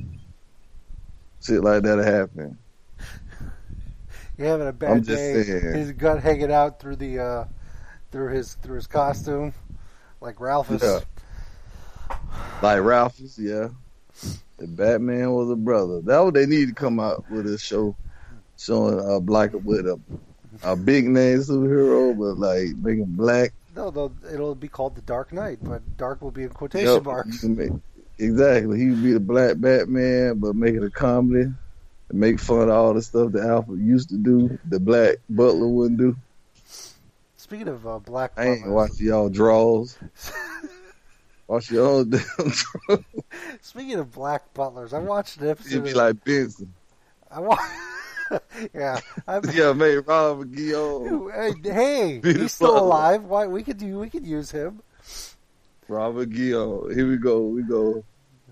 Shit like that happened. You're having a bad I'm just day. saying. His gut hanging out through the uh, through his through his costume, like Ralphus. Yeah. Like Ralphus, yeah. If Batman was a brother. That what they need to come out with a show showing uh, black with a a big name superhero, but like make him black. No, they'll, it'll be called the Dark Knight, but dark will be in quotation Yep, marks. you can make- exactly. He would be the Black Batman, but make it a comedy and make fun of all the stuff that Alfred used to do. The Black Butler wouldn't do. Speaking of uh, Black I ain't Butlers, watching y'all draws. Watch y'all damn draws. Speaking of Black Butlers, I watched an episode. It'd be of, like Benson. I watched. yeah, I Yeah, made Robert Guillaume. Hey, hey Be the he's still butler. alive. Why we could do? We could use him. Robert Guillaume. Here we go. We go.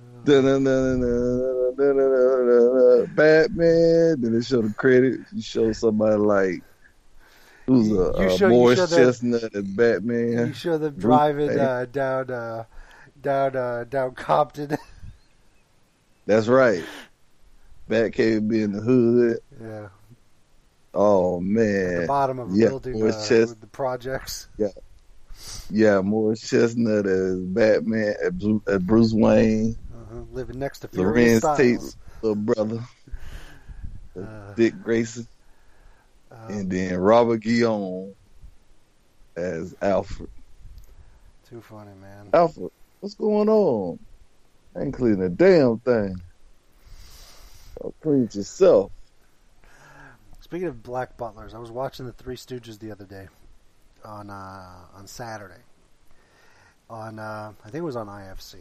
Da-da-da-da-da-da-da-da-da-da. Batman. Then they show the credits. You show somebody like who's a You uh, show- you Morris show the- Chestnut as Batman. You show them Bruce driving Wayne. uh, down, uh, down, uh, down Compton. That's right. Batcave be in the hood. yeah, Oh the man. bottom of a Yeah, building Morris uh, Chest- with the projects. Yeah, Morris Chestnut as Batman, as Bruce, as Bruce Wayne, Uh-huh. Living next to Furious Lorenz Styles. Tate's little brother, Uh, Dick Grayson, uh, and then Robert Guillaume as Alfred. too funny, man. Alfred, what's going on? I ain't cleaning a damn thing. I'll clean it yourself. Speaking of Black Butlers, I was watching the Three Stooges the other day on uh, on Saturday. On uh, I think it was on I F C,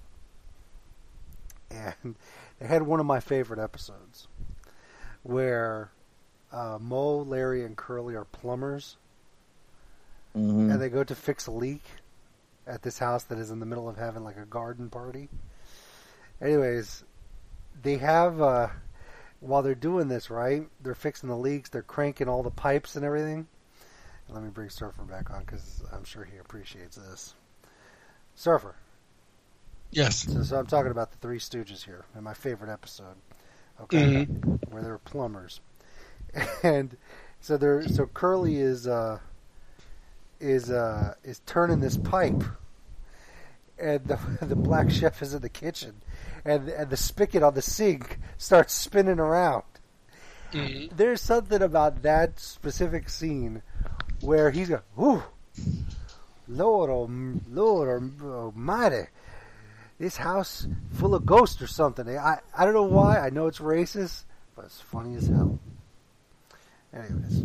and they had one of my favorite episodes where uh, Mo, Larry, and Curly are plumbers, Mm-hmm. and they go to fix a leak at this house that is in the middle of having like a garden party. Anyways, they have uh, while they're doing this, right? They're fixing the leaks. They're cranking all the pipes and everything. And let me bring Surfer back on because I'm sure he appreciates this. Surfer. Yes. So, so I'm talking about the Three Stooges here in my favorite episode. Okay, hmm where they're plumbers, and so they're so Curly is uh, is uh, is turning this pipe, and the the black chef is in the kitchen, and and the spigot on the sink starts spinning around. hmm There's something about that specific scene where he's going, "Ooh, Lord, oh, Lord Almighty, this house full of ghosts or something." I I don't know why. I know it's racist, but it's funny as hell. Anyways,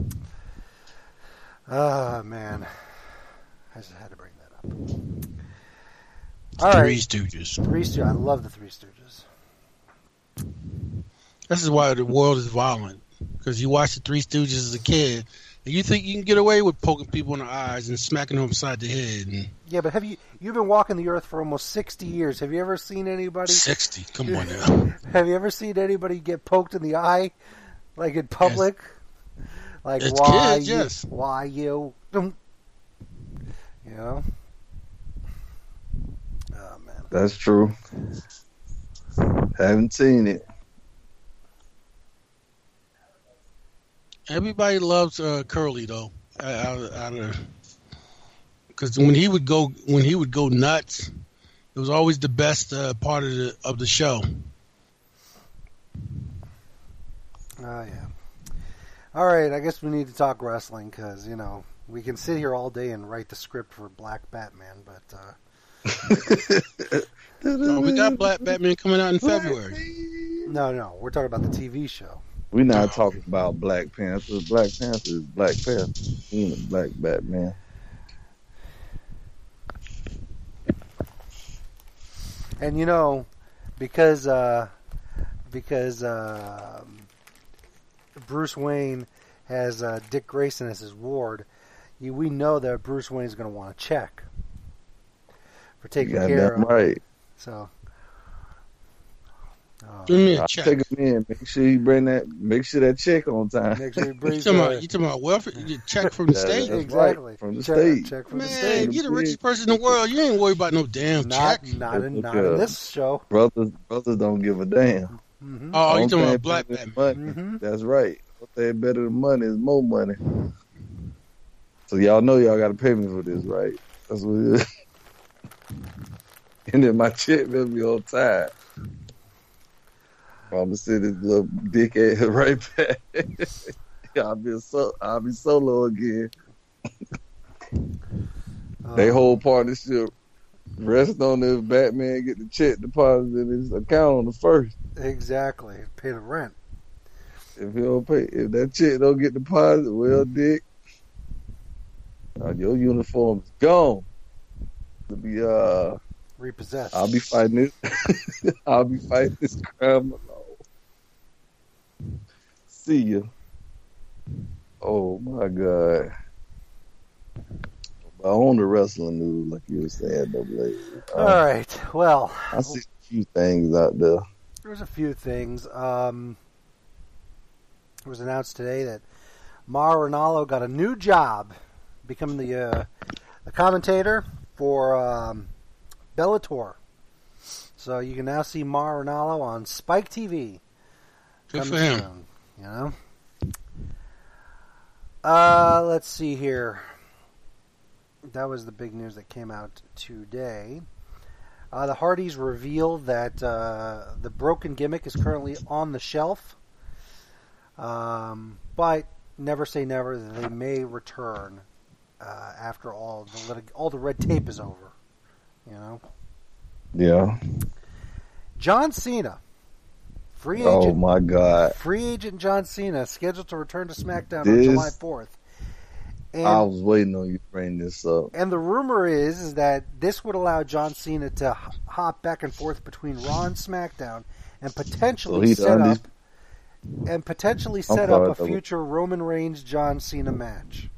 ah man, I just had to bring that up. All Three right, Stooges. Three Stooges. I love the Three Stooges. This is why the world is violent. Because you watch the Three Stooges as a kid, and you think you can get away with poking people in the eyes and smacking them upside the head. And Yeah, but have you you've been walking the earth for almost sixty years? Have you ever seen anybody? sixty. Come on now. Have you ever seen anybody get poked in the eye, like in public? Like As why kids, you? yes. Why you? You know. Oh man. That's true. Haven't seen it. Everybody loves uh, Curly though. Out, of- out of because when he would go when he would go nuts, it was always the best uh, part of the of the show. Oh yeah. All right, I guess we need to talk wrestling because you know we can sit here all day and write the script for Black Batman, but uh, Oh, we got Black Batman coming out in February. no, no, we're talking about the T V show. We're not talking about Black Panther. Black Panther is Black Panther. He ain't a Black Batman. And you know, because uh, because uh, Bruce Wayne has uh, Dick Grayson as his ward, you, we know that Bruce Wayne's going to want a check for taking You got care that of him. right. So, oh, Give me a I'll check. take him in. Make sure you bring that. Make sure that check on time. make sure he You brings talking uh, about you talking about welfare? You check from the Yeah, state? that's exactly right, from the check, state. check from the Man, state. you're the richest person in the world. You ain't worried about no damn Not check. not in, not Yeah. in this show. Brothers, brothers don't give a damn. hmm Oh, you Only talking thing about Black better Batman? than money. hmm That's right. One thing better than money is more money. So y'all know y'all got to pay me for this, right? That's what it is. And then my check better be on time. I'm gonna send this little dickhead right back. I'll be so I'll be solo again. Uh, They whole partnership rest on if Batman get the check deposited in his account on the first. Exactly. Pay the rent. If he don't pay, if that check don't get deposited, well, Dick, uh, your uniform is gone. To be uh, repossessed. I'll be fighting this. I'll be fighting this crime alone. See ya. Oh my God. But on the wrestling news, like you were saying, double A. Uh, All right. Well, I see a few things out there. There's a few things. Um, it was announced today that Mauro Ranallo got a new job, becoming the uh, the commentator for um, Bellator. So you can now see Mauro Ranallo on Spike T V. Good for him. Soon, you know. Uh, let's see here. That was the big news that came out today. Uh, the Hardys revealed that uh, the broken gimmick is currently on the shelf, um, but never say never. They may return uh, after all the lit- all the red tape is over. You know. Yeah. John Cena, free agent. Oh my God. Free agent John Cena scheduled to return to SmackDown This, on July fourth. And, I was waiting on you to bring this up. and the rumor is, is that this would allow John Cena to h- hop back and forth between Raw and SmackDown, and potentially So set undis- up and potentially set sorry, up a double- future Roman Reigns John Cena match.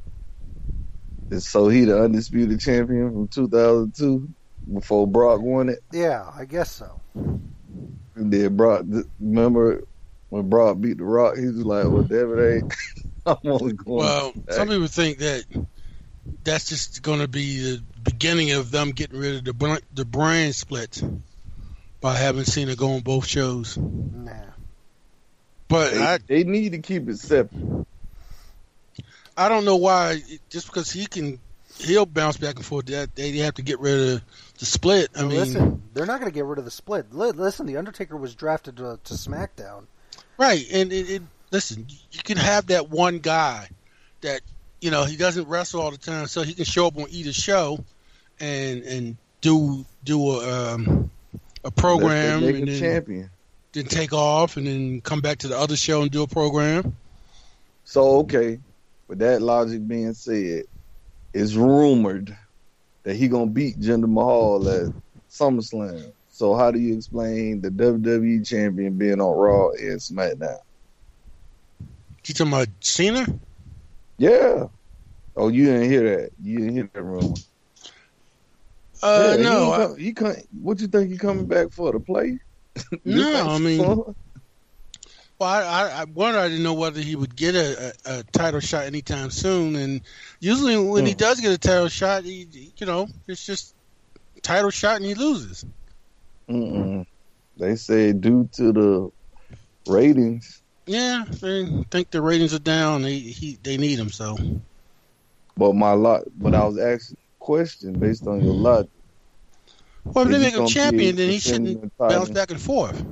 So he the undisputed champion from two thousand two before Brock won it. Yeah, I guess so. And then Brock, remember when Brock beat The Rock, he was like, whatever they, I'm only going Well, back. some people think that that's just going to be the beginning of them getting rid of the br- the brand split by having Cena go on both shows. Nah. But They, I they need to keep it separate. I don't know why. Just because he can, he'll bounce back and forth. That they have to get rid of the split. I mean, Listen, they're not going to get rid of the split. Li- Listen, the Undertaker was drafted to, to SmackDown. right? And it, it, listen, you can have that one guy that you know he doesn't wrestle all the time, so he can show up on either show and and do do a um, a program Make and a then, champion. then take off and then come back to the other show and do a program. So, okay, with that logic being said, it's rumored that he going to beat Jinder Mahal at SummerSlam. So how do you explain the W W E champion being on Raw and SmackDown? You talking about Cena? Yeah. Oh, you didn't hear that. You didn't hear that rumor. Uh, yeah, no, He, I, come, he come, what you think he coming back for, to play? You No, think I mean- so? well, I, I, I one, I didn't know whether he would get a, a, a title shot anytime soon, and usually when he Hmm. does get a title shot, he, you know, it's just title shot and he loses. Mm-mm. They say due to the ratings, Yeah, they think the ratings are down. They he, they need him so. but my lot, but I was asking a question based on your logic. Well, if they Is he make him gonna be champion, then he defending shouldn't the title? bounce back and forth.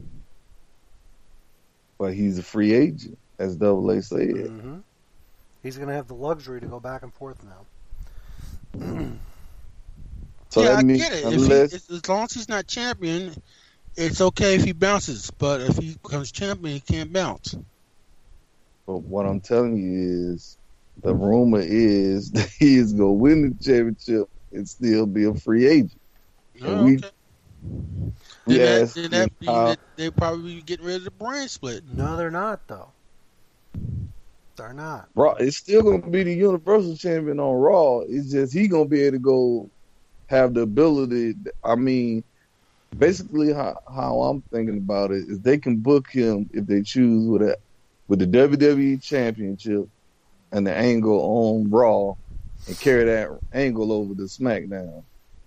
But he's a free agent, as Double A said. Mm-hmm. He's going to have the luxury to go back and forth now. So yeah, that I means get it. unless If he, as long as he's not champion, it's okay if he bounces. But if he becomes champion, he can't bounce. but what I'm telling you is the rumor is that he is gonna win the championship and still be a free agent. Oh, we- okay. We Then that, asked then that him mean how- that they probably be getting rid of the brand split. No, they're not, though. They're not. Raw, it's still gonna be the Universal Champion on Raw. It's just he gonna be able to go have the ability. I mean, basically how how I'm thinking about it is they can book him if they choose with a with the W W E Championship and the angle on Raw and carry that angle over to SmackDown.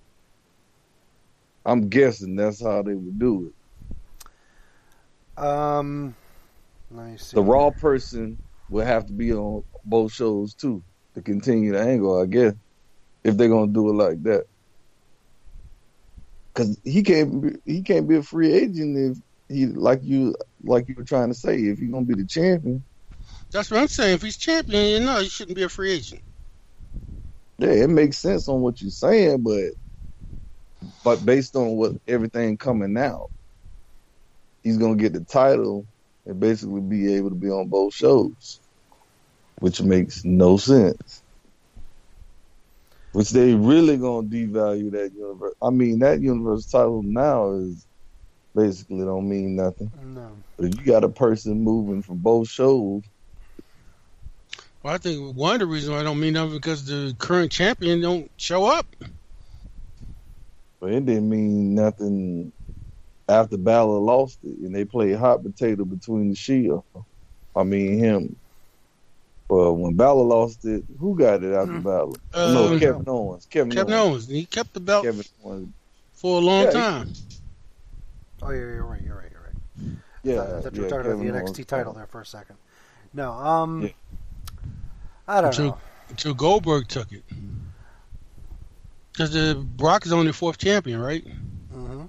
I'm guessing that's how they would do it. Um, let me see. The Raw person will have to be on both shows too to continue the angle, I guess, if they're gonna do it like that. Because he can't be, he can't be a free agent if he like you like you were trying to say if he's gonna be the champion. That's what I'm saying. If he's champion, you know, he shouldn't be a free agent. Yeah, it makes sense on what you're saying, but but based on what everything coming out, he's gonna get the title and basically be able to be on both shows, which makes no sense. Which they really gonna devalue that universe. I mean, that universe title now is basically don't mean nothing. No. But if you got a person moving from both shows. Well, I think one of the reasons why I don't mean nothing because the current champion don't show up. But it didn't mean nothing after Balor lost it, and they played hot potato between the Shield. I mean him. Well, when Balor lost it, who got it after mm. Balor? Uh, no, Kevin Owens. Kevin, Kevin Owens. Owens. He kept the belt Kevin Owens. for a long yeah, time. He, oh, yeah, you're right. You're right. You're right. Yeah, I thought, I thought you yeah, were talking Kevin about the N X T Owens. title there for a second. No, um, yeah. I don't until, know. Until Goldberg took it. Because the Brock is only the fourth champion, right? Mm-hmm.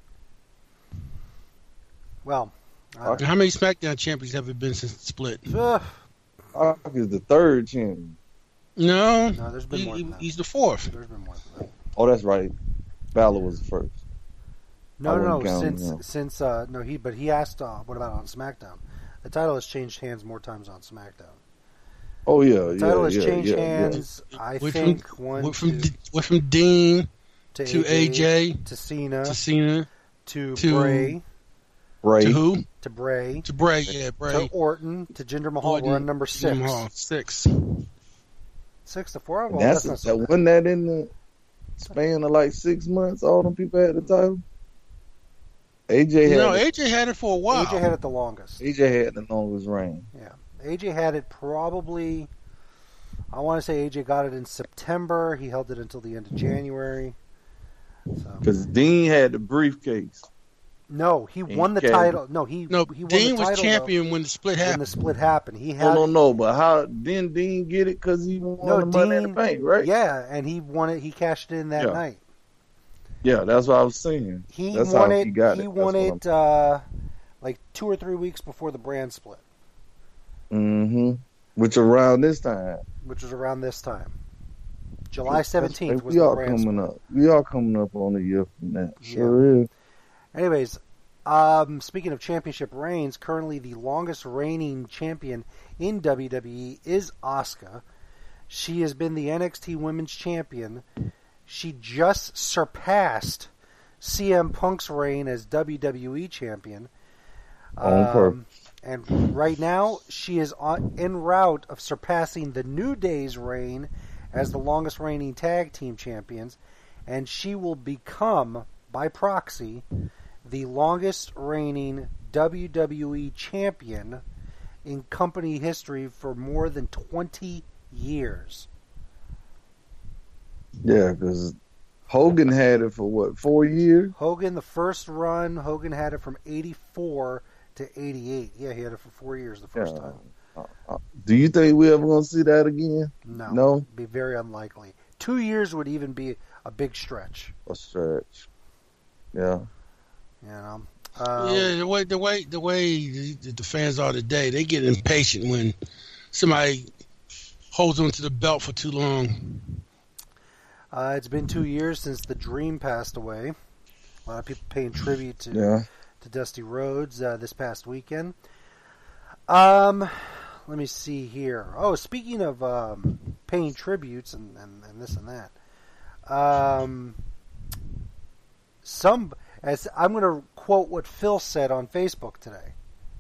Well, I don't how many SmackDown champions have it been since the split? know. Brock is the third champion. No, No, there's been he, more than that. he's the fourth. There's been more than that. Oh, that's right. Balor was the first. No, I no, wouldn't no. count Since him. since uh, no, he but he asked, uh, what about on SmackDown? The title has changed hands more times on SmackDown. Oh yeah, The yeah, title has yeah, changed yeah, hands. I Went think from, one went from, to, D- went from Dean to, to A J to Cena to Cena to, to- Bray Bray. to who? to Bray To Bray, yeah, Bray. to Orton to Jinder Mahal. Orton, We're on number six. Jinder Mahal, six. Six to four. Well, That's, that's not that so bad. wasn't that in the span of like six months. All them people had the title. A J had No, it. A J had it for a while. A J had it the longest. A J had the longest reign. Yeah, A J had it probably. I want to say A J got it in September. He held it until the end of January. So. Because Dean had the briefcase. No, he He won the carried- title. No, he No, he won Dean the was title, champion when the split though, when happened. the split happened. He I had don't know, but how didn't Dean get it? Because he won no the Money in Dean. the Bank, right? Yeah, and he won it. He cashed it in that Yeah. night. Yeah, that's what I was saying. He That's won how it. he got he it. won That's it uh, like two or three weeks before the brand split, Mm-hmm. Which around this time. which was around this time. July seventeenth was we the all brand coming split. up. We all coming up on a year from that. Yeah. Sure is. Anyways, um, speaking of championship reigns, currently the longest reigning champion in W W E is Asuka. She has been the N X T Women's Champion. She just surpassed C M Punk's reign as W W E Champion. On purpose. And right now, she is on, en route of surpassing the New Day's reign as the longest reigning tag team champions. And she will become, by proxy, the longest reigning W W E champion in company history for more than twenty years. Yeah, because Hogan had it for what, four years? Hogan, the first run, Hogan had it from eighty-four to eighty-eight. Yeah, he had it for four years the first Yeah. time. Uh, uh, do you think we ever gonna see that again? No. No? It'd be very unlikely. Two years would even be a big stretch. A stretch. Yeah. You know? Um, Yeah, the way the way the way the, the fans are today, they get impatient when somebody holds onto the belt for too long. Uh, it's been two years since the Dream passed away. A lot of people paying tribute to Yeah. to Dusty Rhodes uh, this past weekend. Um, let me see here. Oh, speaking of um, paying tributes and, and, and this and that, um, some as I'm going to quote what Phil said on Facebook today.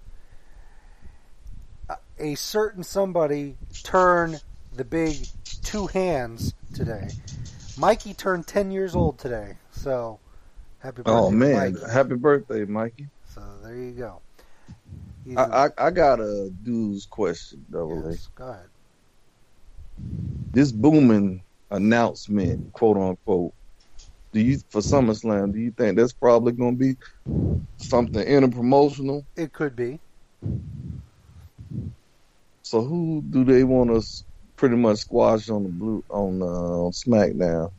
Uh, a certain somebody turned the big two hands today. Mikey turned ten years old today, so happy birthday, Oh to man, Mikey. happy birthday, Mikey. So there you go. He's I, a- I I got a dude's question, Double A. yes, go ahead. This booming announcement, quote unquote, do you for SummerSlam? Do you think that's probably going to be something interpromotional? It could be. So who do they want to pretty much squash on the blue on uh, on SmackDown?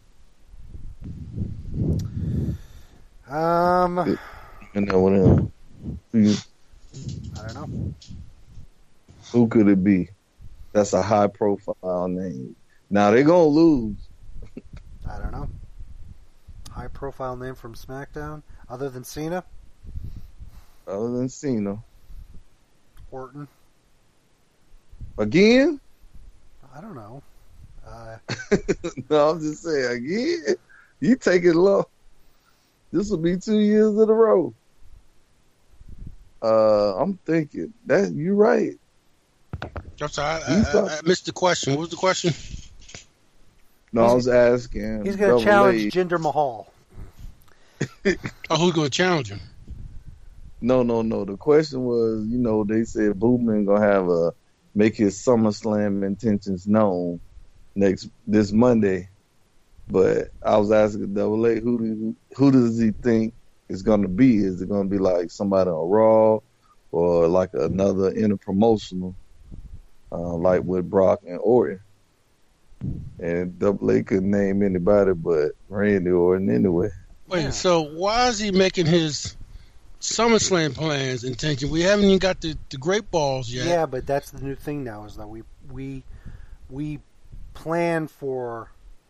Um, You know what? Who, you- I don't know. who could it be? That's a high profile name. Now they're gonna lose. I don't know. High profile name from SmackDown, other than Cena, Other than Cena. Orton. Again? I don't know. Uh, No, I'm just saying, again? You take it low. This will be two years in a row. Uh, I'm thinking that you're right. I'm sorry, I, I, I missed the question. What was the question? No, I was asking. he's going to challenge Jinder Mahal. Oh, who's going to challenge him? No, no, no. The question was, you know, they said Bootman gonna have a make his SummerSlam intentions known next this Monday, but I was asking Double A, who do, who does he think is gonna be? Is it gonna be like somebody on Raw or like another interpromotional, uh, like with Brock and Orton? And Double A couldn't name anybody but Randy Orton anyway. Wait, Yeah. so why is he making his SummerSlam plans intention? We haven't even got the, the great balls yet. Yeah, but that's the new thing now is that we we we plan for.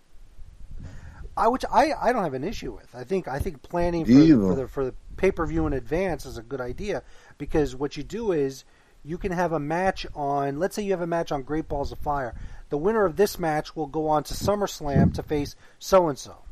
I which I, I don't have an issue with. I think I think planning for, Either. for the for the pay per view in advance is a good idea because what you do is you can have a match on. Let's say you have a match on Great Balls of Fire. The winner of this match will go on to SummerSlam to face so and so.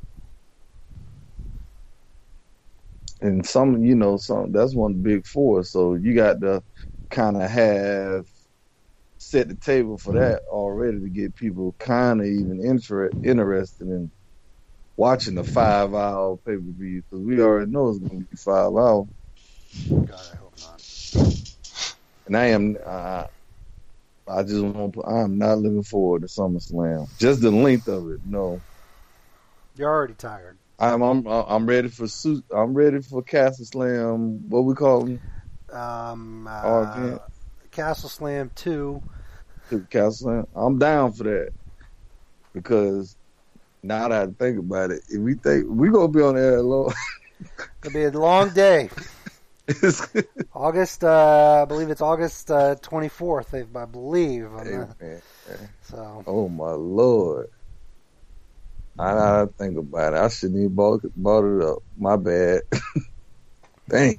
And some, you know, some that's one of the big four. So you got to kind of have set the table for that already to get people kind of even inter- interested in watching a five-hour pay-per-view because we already know it's going to be five hours. God, I hope not. And I am, uh, I just want, I'm not looking forward to SummerSlam. Just the length of it, no. You're already tired. I'm, I'm, I'm ready for suit. I'm ready for Castle Slam. What we call them? Um, uh, Oh, Castle Slam two. Castle Slam. I'm down for that because now that I think about it, if we think we gonna be on the air long, It'll be a long day. August, uh, I believe it's August uh, twenty-fourth, I I believe. I'm Hey, not- man. so, Oh my lord! I gotta think about it. I shouldn't even bought, bought it up. My bad. Dang.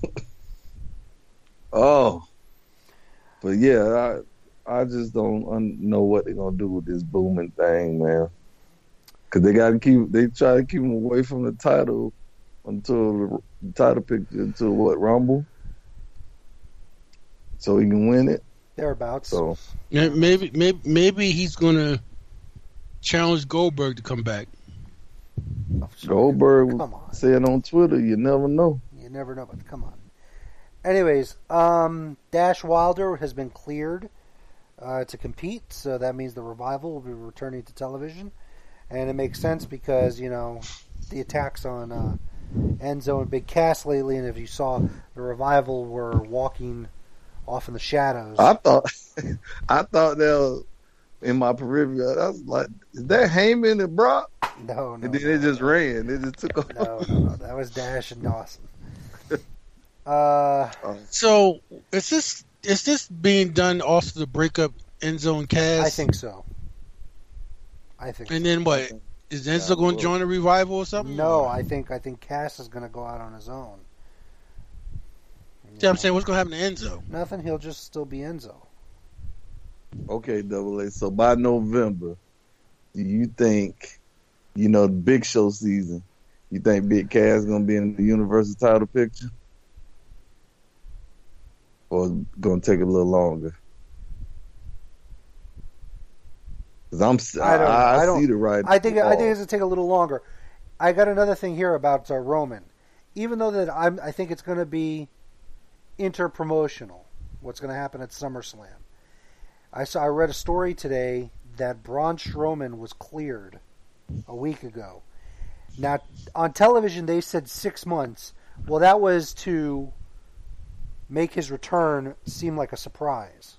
Oh, but yeah, I I just don't un- know what they're gonna do with this booming thing, man. Cause they gotta keep they try to keep him away from the title until the title picture until what Rumble, so he can win it. thereabouts. So Yeah, Maybe, maybe, maybe he's going to challenge Goldberg to come back. Oh, sure. Goldberg Come on. said on Twitter, "You never know." You never know, but come on. Anyways, um, Dash Wilder has been cleared uh, to compete, so that means the Revival will be returning to television. And it makes sense because, you know, the attacks on uh, Enzo and Big Cass lately, and if you saw, the Revival were walking off in the shadows. I thought, I thought that was in my peripheral. I was like, "Is that Heyman and Brock?" no, no. And then no, it just no. ran. It just took off. No, no, no. That was Dash and Dawson. Uh, So is this is this being done also to break up Enzo and Cass? I think so. I think And so. then what? Is Enzo Yeah, going well- to join the Revival or something? No, I think I think Cass is going to go out on his own. You See, I'm know? saying, what's going to happen to Enzo? Nothing. He'll just still be Enzo. Okay, Double A. So by November, do you think, you know, the Big Show season, you think Big Cass is gonna be in the Universal title picture, or gonna take a little longer? Because I'm, I I, don't know. I, I don't- see the right. I think I ball. think it's going to take a little longer. I got another thing here about uh, Roman. Even though that I'm, I think it's going to be inter-promotional. What's going to happen at SummerSlam? I saw. I read a story today that Braun Strowman was cleared a week ago. Now on television they said six months. Well, that was to make his return seem like a surprise.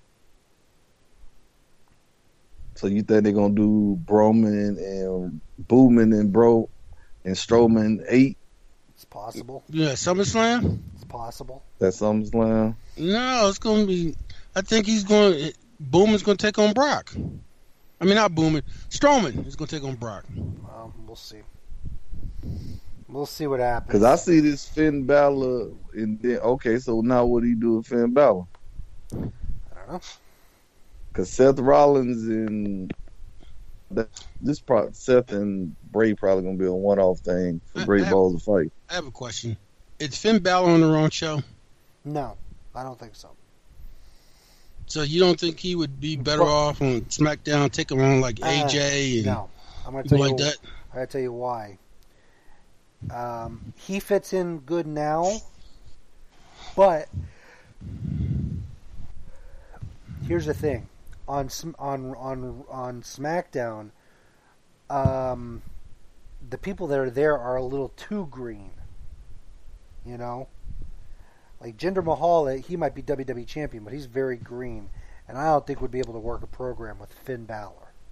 So you think they're gonna do Broman and Booman and Bro and Strowman eight? It's possible. Yeah, SummerSlam? It's possible. That SummerSlam. No, it's going to be. I think he's going. Booman's going to take on Brock. I mean, not Booman. Strowman is going to take on Brock. Well, we'll see. We'll see what happens. Because I see this Finn Balor, and then okay, so now what do you do with Finn Balor? I don't know. Because Seth Rollins and that, this pro, Seth and Bray probably gonna be a one-off thing for Great I, I Balls to fight. I have a question. Is Finn Balor on the wrong show? No, I don't think so. So you don't think he would be better Well, off on SmackDown, take him on like A J uh, and no, I'm gonna people tell you. like that? I gotta tell you why. Um, he fits in good now, but here's the thing: on on on on SmackDown, um, the people that are there are a little too green. You know, like Jinder Mahal, he might be W W E champion, but he's very green, and I don't think would be able to work a program with Finn Balor.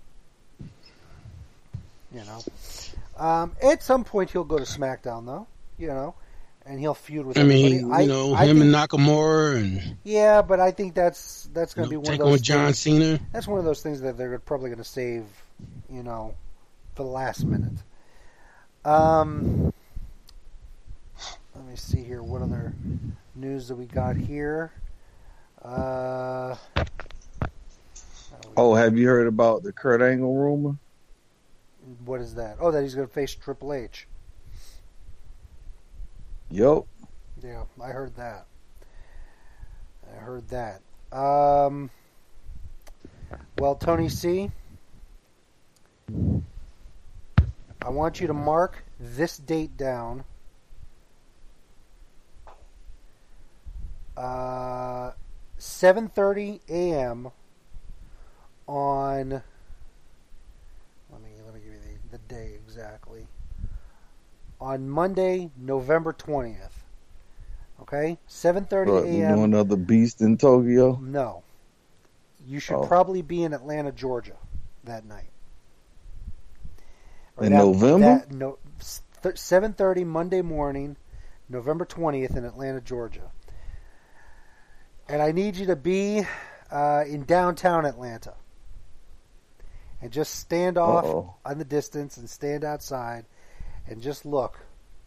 You know, um, at some point he'll go to SmackDown, though. You know, and he'll feud with. I everybody. mean, I, you know, I him think, and Nakamura and yeah, but I think that's that's going to you know, be one take of on those John things, Cena. That's one of those things that they're probably going to save, you know, for the last minute. Um, let me see here. What other news that we got here? Uh, Oh, have you heard about the Kurt Angle rumor? what is that? Oh, that he's going to face Triple H. Yup. Yeah, I heard that. I heard that. Um, well, Tony C, I want you to mark this date down. Uh, seven thirty a.m. on. Let me let me give you the, the day exactly. On Monday, November twentieth. Okay, seven thirty What, we a.m. doing another Beast in Tokyo? No, you should Oh. probably be in Atlanta, Georgia, that night. Or In that- November? that- no, seven thirty Monday morning, November twentieth in Atlanta, Georgia. And I need you to be uh, in downtown Atlanta. And just stand off Uh-oh. on the distance and stand outside and just look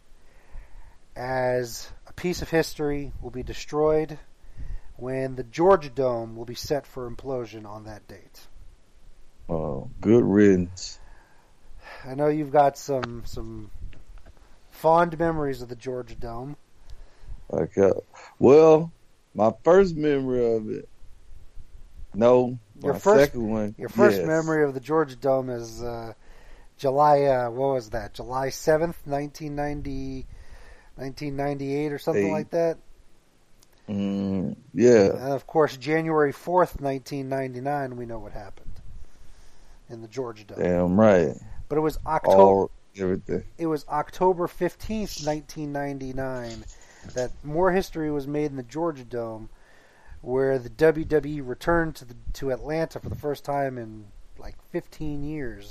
as a piece of history will be destroyed when the Georgia Dome will be set for implosion on that date. Oh, good riddance. I know you've got some some fond memories of the Georgia Dome. Okay. Well, my first memory of it. No, Your my first- second one. Your first yes. memory of the Georgia Dome is uh, July, uh, what was that? July seventh, nineteen ninety, nineteen ninety-eight or something Eight. like that? Mm, yeah. And of course, January fourth, nineteen ninety-nine, we know what happened in the Georgia Dome. Damn right. But it was October. All everything. It was October fifteenth, nineteen ninety-nine, that more history was made in the Georgia Dome, where the W W E returned to the, to Atlanta for the first time in like fifteen years,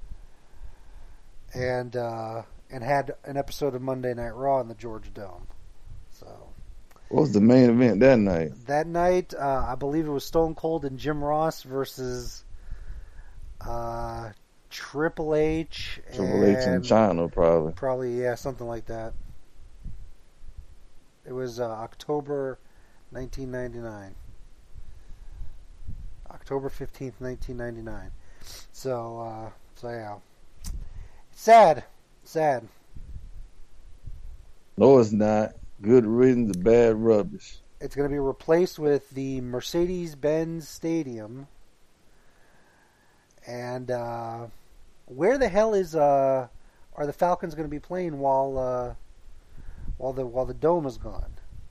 and uh, and had an episode of Monday Night Raw in the Georgia Dome. So What was the main event that night? that night, uh, I believe it was Stone Cold and Jim Ross versus uh, Triple H. Triple H in and China, probably. Probably, yeah, something like that. It was uh, October nineteen ninety-nine. October fifteenth, nineteen ninety-nine. So, uh, so yeah. Sad. Sad. No, it's not. Good riddance to bad rubbish. It's going to be replaced with the Mercedes-Benz Stadium. And uh, where the hell is uh, are the Falcons going to be playing while uh, while the while the dome is gone?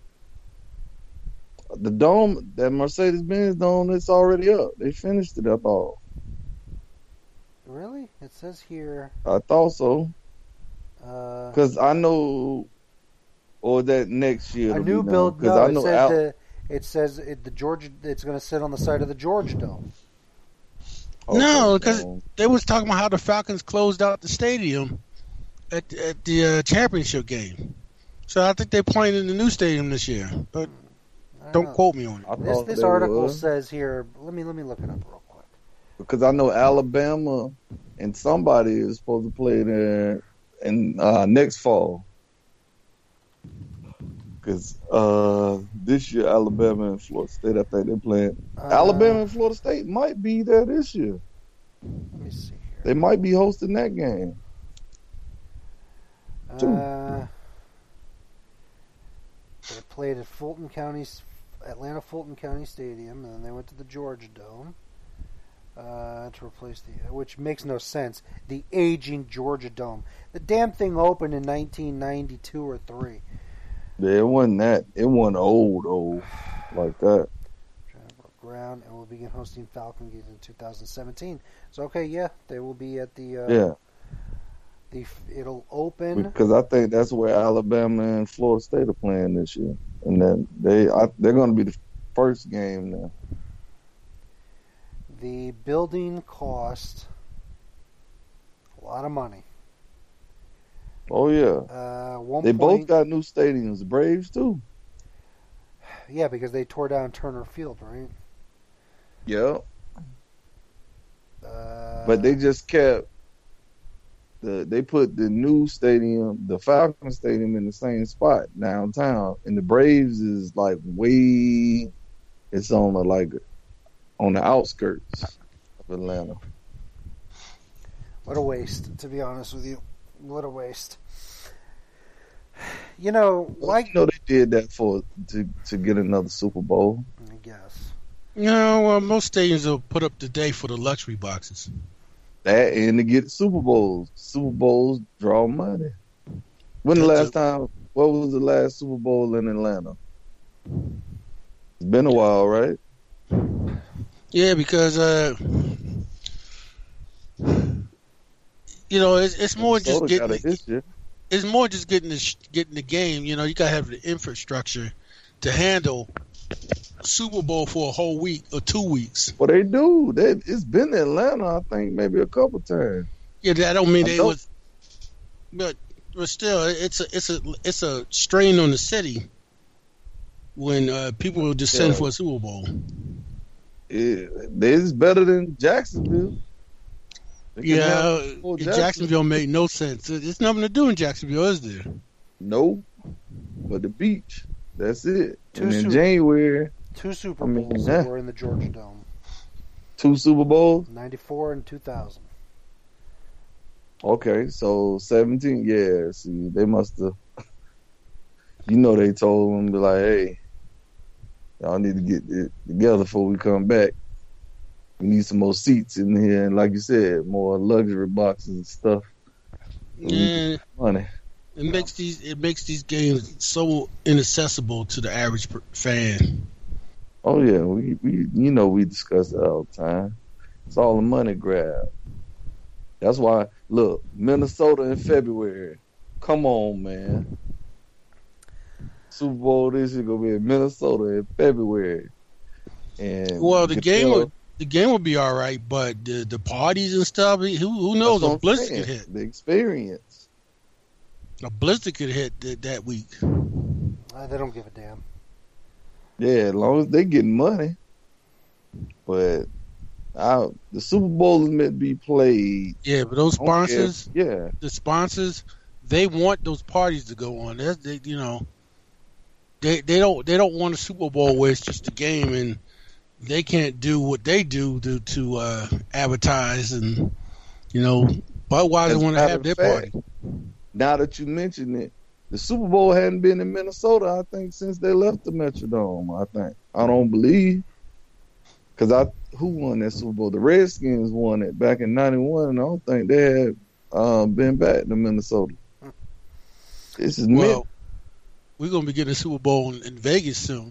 The dome, that Mercedes-Benz dome, it's already up. They finished it up all. Really? It says here. I thought so. Uh, Because I know, or that next year. a it'll new be build. Because No, I it know says Al- the, it says it, the Georgia. It's going to sit on the side of the Georgia Dome. No, Okay, because so- they was talking about how the Falcons closed out the stadium at at the uh, championship game. So I think they're playing in the new stadium this year, but I don't know. quote me on it. I This thought this they article was. says here. Let me let me look it up real quick. Because I know Alabama and somebody is supposed to play there, in uh, next fall. Because uh, this year, Alabama and Florida State, I think they're playing. Uh, Alabama and Florida State might be there this year. Let me see here. They might be hosting that game. Uh, they played at Fulton County, Atlanta Fulton County Stadium, and then they went to the Georgia Dome uh, to replace the, which makes no sense. The aging Georgia Dome. The damn thing opened in nineteen ninety-two or three. Yeah, it wasn't that. It wasn't old, old like that. Ground and will begin hosting Falcon games in two thousand seventeen. So okay, yeah, they will be at the. Uh, yeah. The it'll open because I think that's where Alabama and Florida State are playing this year, and then they I, they're going to be the first game now. The building cost a lot of money. Oh yeah, uh, one they point, both got new stadiums. The Braves too. Yeah, because they tore down Turner Field, right? Yeah. Uh, but they just kept the. They put the new stadium, the Falcon Stadium, in the same spot downtown, and the Braves is like way. It's on the like on the outskirts of Atlanta. What a waste, to be honest with you. What a waste. You know, like you know they did that for to to get another Super Bowl. I guess. No, well, most stadiums will put up the day for the luxury boxes. That and to get Super Bowls. Super Bowls draw money. When the last time? What was the last Super Bowl in Atlanta? It's been a while, right? Yeah, because uh, you know, it's, it's more just Minnesota getting. got it this year. It's more just getting the getting the game. You know, you gotta have the infrastructure to handle Super Bowl for a whole week or two weeks. Well, they do. They, it's been in Atlanta, I think, maybe a couple times. Yeah, that don't mean I they don't- was, but but still, it's a it's a it's a strain on the city when uh, people will just send Yeah. for a Super Bowl. It, it's better than Jacksonville. They can Yeah, have full Jacksonville made no sense. There's nothing to do in Jacksonville, is there? No, but the beach. That's it. Two and in Super- January, Two Super I mean, Bowls yeah. were in the Georgia Dome. two Super Bowls. ninety-four and two thousand. Okay, so seventeen. Yeah, see, they must have. You know, they told them be like, "Hey, y'all need to get it together before we come back. We need some more seats in here, and like you said, more luxury boxes and stuff. Yeah, Money." it makes these it makes these games so inaccessible to the average per- fan. Oh yeah, we, we you know we discuss that all the time. It's all a money grab. That's why look, Minnesota in February. Come on, man. Super Bowl this year gonna be in Minnesota in February. And Well, the get game there- would the game would be all right, but the the parties and stuff, who who that's knows? what A I'm blister saying, could hit. the experience. A blister could hit th- that week. Uh, they don't give a damn. Yeah, as long as they getting money. But I, the Super Bowl is meant to be played. Yeah, but those I don't care. sponsors, Yeah. the sponsors, they want those parties to go on. That's they, you know, they they don't they don't want a Super Bowl where it's just a game and they can't do what they do to to uh, advertise and you know Budweiser As a want to matter have of their fact, party. Now that you mention it, the Super Bowl hadn't been in Minnesota, I think, since they left the Metrodome. I think I don't believe because I who won that Super Bowl? The Redskins won it back in ninety-one, and I don't think they had um, been back to Minnesota. This is Well, meant. we're gonna be getting a Super Bowl in, in Vegas soon.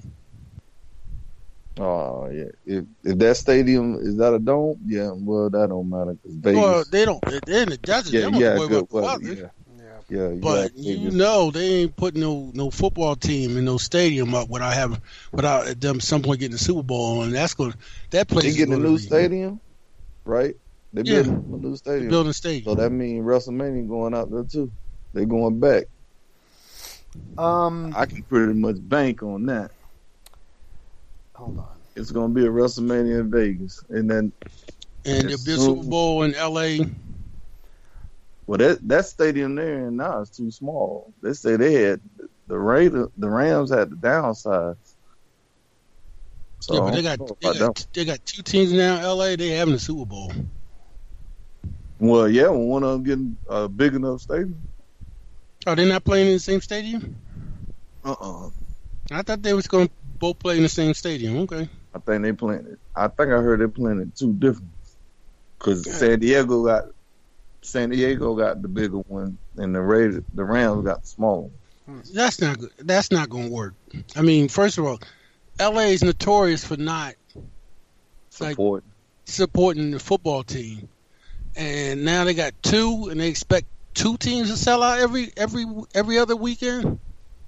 Oh yeah, if if that stadium is that a dome, yeah, well that don't matter because Vegas. Well, they don't. They're in the desert. yeah, they don't yeah, worry good about the weather, weather. yeah, Yeah. yeah. You But got you Vegas. know they ain't putting no no football team in no stadium up without having without them some point getting the Super Bowl, and that's going that place they is getting a gonna new be- stadium, right? They Yeah. building a new stadium. building So stadium. that means WrestleMania going out there too. They going back. Um, I can pretty much bank on that. hold on. It's gonna be a WrestleMania in Vegas, and then And there'll be a so- Super Bowl in L A. Well, that that stadium there and now is too small. They say they had the Raider, the Rams had the downsize. So yeah, I but they don't got know they about got that. they got two teams now. L A, they having a Super Bowl. Well, yeah, when one of them getting a big enough stadium. Are they not playing in the same stadium? Uh-uh. I thought they was going to both play in the same stadium. Okay. I think they playing it. I think I heard they playing it two different. Because San Diego got San Diego got the bigger one, and the Raiders, the Rams got the smaller one. That's not good. That's not going to work. I mean, first of all, L A is notorious for not like, Support. supporting the football team, and now they got two, and they expect two teams to sell out every every every other weekend.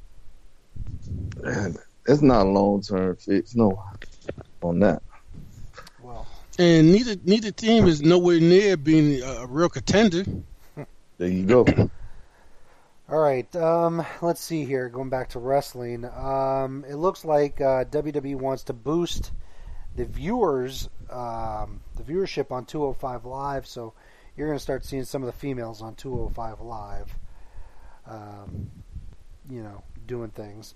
Man, it's not a long term fix, no, on that. Well, And neither neither team is nowhere near being a, a real contender. There you go. all right. Um, let's see here. Going back to wrestling, um, it looks like uh, W W E wants to boost the viewers, um, the viewership on two oh five Live. So you're going to start seeing some of the females on two oh five Live. Um, you know, doing things.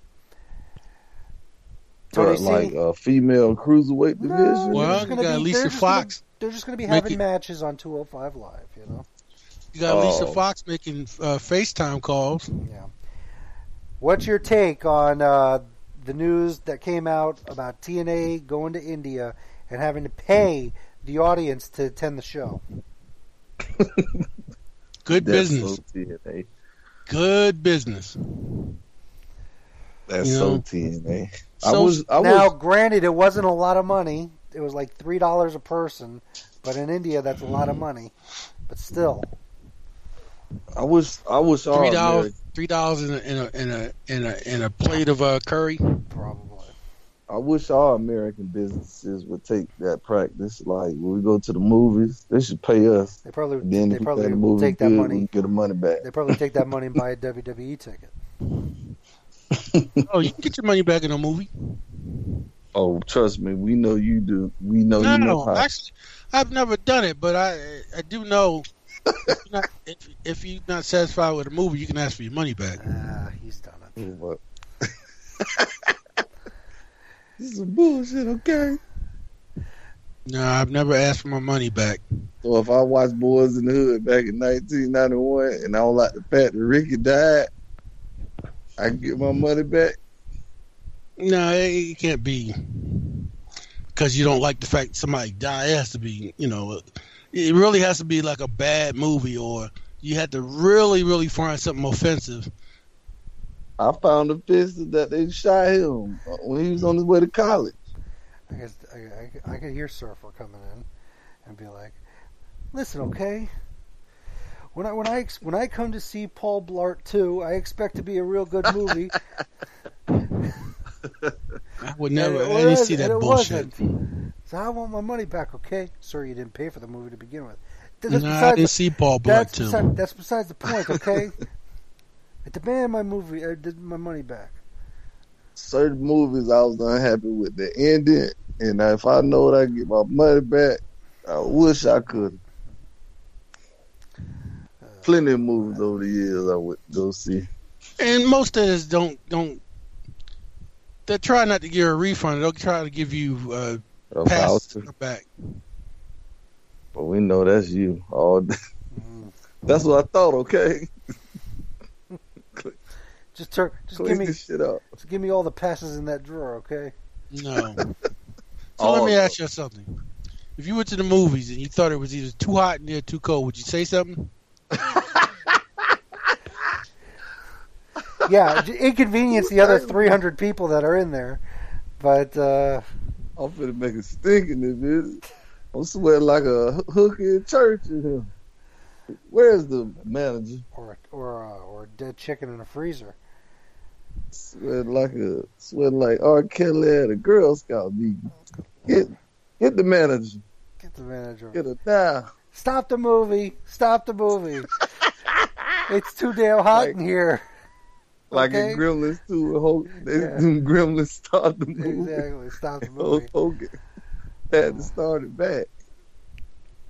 Tony But C? like a female cruiserweight No, division. they're Well, just gonna you got be- Lisa they're just gonna- Fox. They're just going to be Make having it- matches on two oh five Live. You know. You got Lisa Oh. Fox making uh, FaceTime calls. Yeah. What's your take on uh, the news that came out about T N A going to India and having to pay the audience to attend the show? Good That's business. so T N A. Good business. That's You so know, T N A. I so- was, I now, was, granted, it wasn't a lot of money. It was like three dollars a person, but in India, that's a lot of money. But still, I wish, I wish all Three dollars. American, Three dollars in a in a in a in a in a plate of uh, curry. probably. I wish all American businesses would take that practice. Like when we go to the movies, they should pay us. They probably Then they if we probably think the will movie take that good, money. we get the money back. They probably take that money and buy a W W E ticket. Oh, you can get your money back in a movie. Oh, trust me, we know you do. We know No, you know no, how. actually, I've never done it, but I I do know if you're not, if, if you're not satisfied with a movie, you can ask for your money back. Ah, he's done it. What? This is some bullshit, okay? No, I've never asked for my money back. So if I watch Boys in the Hood back in nineteen ninety-one and I don't like the fact that Ricky died, I can get my money back. No, it, it can't be because you don't like the fact somebody died. It has to be, you know, it really has to be like a bad movie, or you had to really, really find something offensive. I found the pistol that they shot him when he was on his way to college. I guess I, I, I could hear Surfer coming in and be like, "Listen, okay. When I when I ex- when I come to see Paul Blart two, I expect to be a real good movie." I would never. And it I didn't was- see that and it bullshit. wasn't. So I want my money back, okay? Sir, you didn't pay for the movie to begin with. That's No, I besides didn't the- see Paul Blart that's, too. beside, that's besides the point, okay? I demand my movie. I did my money back. Certain movies I was unhappy with the ending, and if I know that I get my money back, I wish I could. Plenty of movies over the years I would go see. And most of us don't don't. They try not to give a refund. They'll try to give you uh, A pass voucher. back. But we know that's you. All day. Mm. That's what I thought. Okay, Just turn. Just clean give me. this shit up. Just give me all the passes in that drawer, okay? No. So All let me of ask you something. If you went to the movies and you thought it was either too hot in there or too cold, would you say something? Yeah, j- inconvenience the other three hundred people that are in there, but uh, I'm finna make a stink in this bitch. I'm sweating like a h- hooker in church in here. Where's the manager? or or uh, or a dead chicken in a freezer. Sweating like a sweating like R. Kelly at a Girl Scout meeting. Get get the manager. Get the manager. Get her down. Stop the movie. Stop the movie. It's too damn hot Like- in here. Like Okay. in Gremlins two, Hulk, they, Yeah. them Gremlins start the movie. Exactly. Stop the Hulk movie. Hogan had to start it back.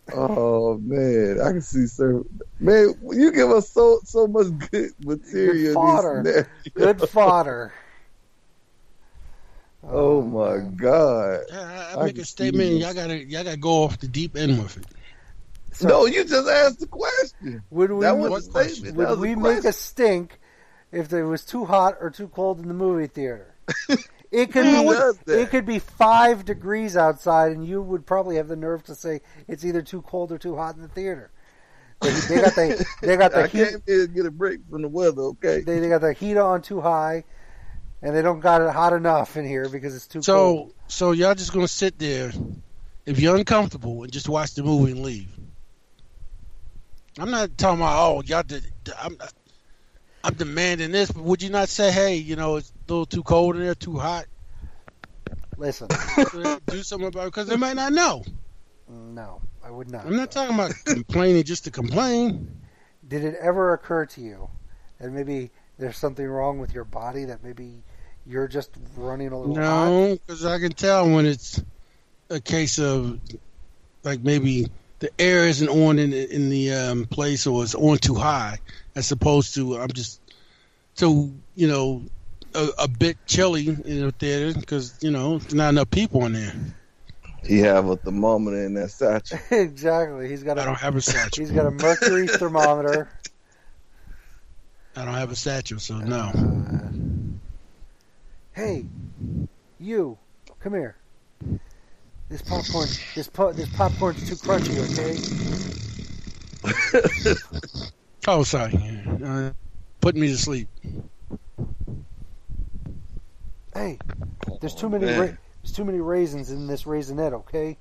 Oh man, I can see sir. Man, you give us so so much good material. Good fodder. Good fodder. Oh, oh my man. God! Yeah, I, I make a statement. And y'all gotta y'all gotta go off the deep end with it. So, no, you just asked the question. Would we, that was what a question? statement. Would was we a make a stink if it was too hot or too cold in the movie theater? It could be it could be five degrees outside, and you would probably have the nerve to say it's either too cold or too hot in the theater. They, they got the they got the I heat. came here to get a break from the weather. Okay, they they got the heat on too high, and they don't got it hot enough in here because it's too so, cold. So y'all just gonna sit there if you're uncomfortable and just watch the movie and leave. I'm not talking about oh y'all did. I'm I'm demanding this, but would you not say, hey, you know, it's a little too cold in there, too hot? Listen, do something about it because they might not know. No, I would not. I'm not talking about complaining just to complain. Did it ever occur to you that maybe there's something wrong with your body, that maybe you're just running a little hot? No, because I can tell when it's a case of like maybe the air isn't on in the, in the um, place or it's on too high, as opposed to I'm just so you know a, a bit chilly in the theater because you know there's not enough people in there. He have a thermometer in that satchel. Exactly. He's got. A, I don't have a satchel. He's got a mercury thermometer. I don't have a satchel, so no. Uh, hey, you, come here. This popcorn, this po- this popcorn's too crunchy. Okay. Oh, sorry. Uh, put me to sleep. Hey, there's too many. Man. Ra- there's too many raisins in this raisinette. Okay.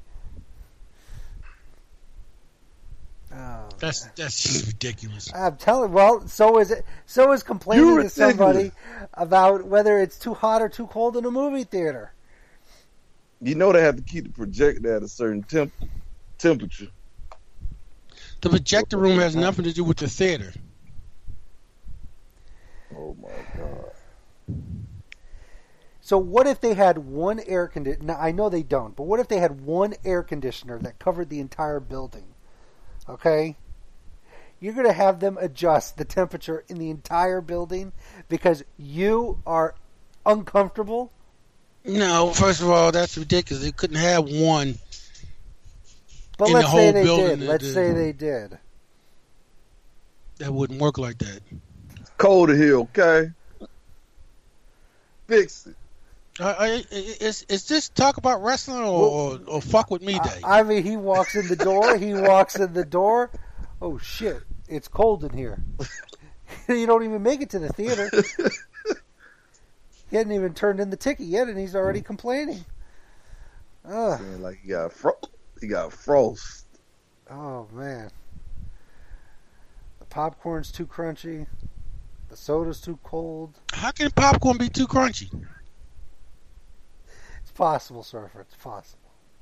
Oh, That's that's just ridiculous. I'm telling. Well, so is it. So is complaining You're to somebody ridiculous. about whether it's too hot or too cold in a movie theater. You know they have to keep the projector at a certain temp- temperature. The projector room has nothing to do with the theater. Oh my God. So what if they had one air conditioner? Now, I know they don't, but what if they had one air conditioner that covered the entire building? Okay? You're going to have them adjust the temperature in the entire building because you are uncomfortable? No, first of all, that's ridiculous. They couldn't have one. But in let's the say whole they building did. Let's to- say they did. That wouldn't work like that. It's cold here, okay? Fix it. Uh, I, is is this talk about wrestling or, or, or fuck with me day? I, I mean, he walks in the door. He walks in the door. Oh, shit. It's cold in here. You don't even make it to the theater. He hadn't even turned in the ticket yet, and he's already complaining. Ugh. Saying like he got fro- he got frost. Oh, man. The popcorn's too crunchy. The soda's too cold. How can popcorn be too crunchy? It's possible, Surfer. It's possible.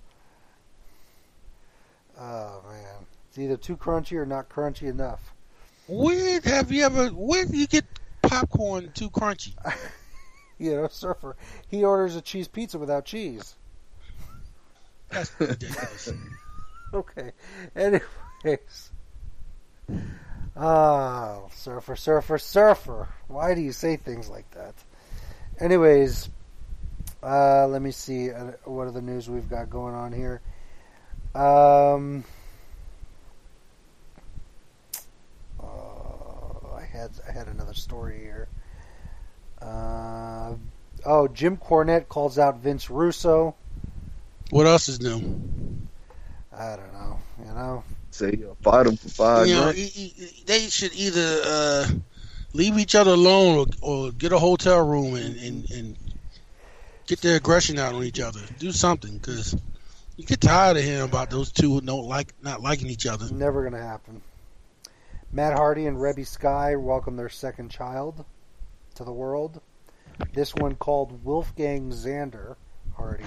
Oh, man. It's either too crunchy or not crunchy enough. Where have you ever? Where do you get popcorn too crunchy? You know, Surfer, he orders a cheese pizza without cheese. That's ridiculous. Okay. Anyways. Oh, Surfer, Surfer, Surfer. Why do you say things like that? Anyways, uh, let me see uh, what other news we've got going on here. Um, uh, I had I had another story here. Uh, oh, Jim Cornette calls out Vince Russo. What else is new? I don't know. You know. Say you fight him for five You know, grand. e- e- they should either uh, leave each other alone or, or get a hotel room and, and, and get their aggression out on each other. Do something because you get tired of hearing about those two who don't like not liking each other. Never going to happen. Matt Hardy and Rebby Sky welcome their second child to the world. This one called Wolfgang Xander Hardy.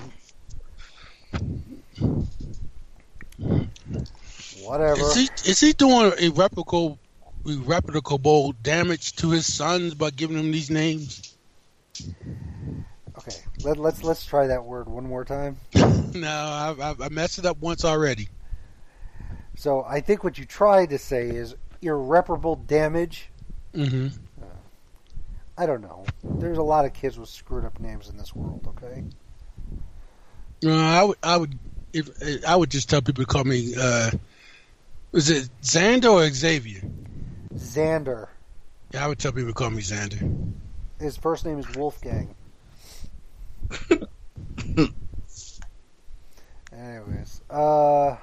Whatever. Is he is he doing irreparable irreparable damage to his sons by giving them these names? Okay, let, let's let's try that word one more time. No, I, I, I messed it up once already. So I think what you tried to say is irreparable damage. Mm-hmm. Uh, I don't know. There's a lot of kids with screwed up names in this world. Okay. No, I would, I would, if I would just tell people to call me. Uh, is it Xander or Xavier? Xander. Yeah, I would tell people to call me Xander. His first name is Wolfgang. Anyways, uh,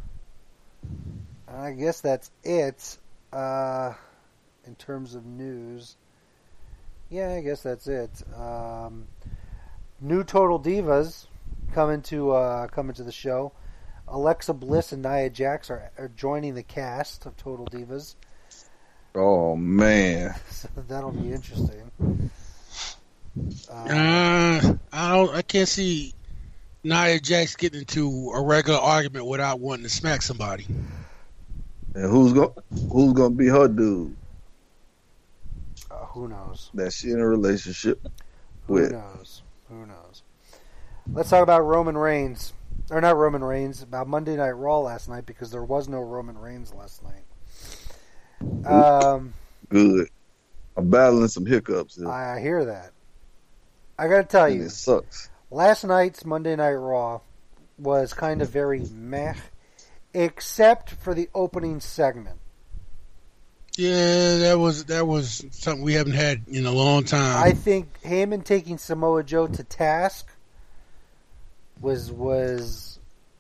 I guess that's it. Uh, in terms of news, yeah, I guess that's it. Um, new Total Divas coming to uh, coming to the show. Alexa Bliss and Nia Jax are, are joining the cast of Total Divas. Oh man, So that'll be interesting. Uh, Uh, I don't. I can't see Nia Jax getting into a regular argument without wanting to smack somebody. and who's gonna who's gonna be her dude uh, who knows? that she in a relationship Who with? knows? Who knows? Let's talk about Roman Reigns. Or not Roman Reigns, about Monday Night Raw last night because there was no Roman Reigns last night. Um, Good. I'm battling some hiccups here, I hear that. I gotta tell and you, it sucks. last night's Monday Night Raw was kind of very meh, except for the opening segment. Yeah, that was that was something we haven't had in a long time. I think Heyman taking Samoa Joe to task was was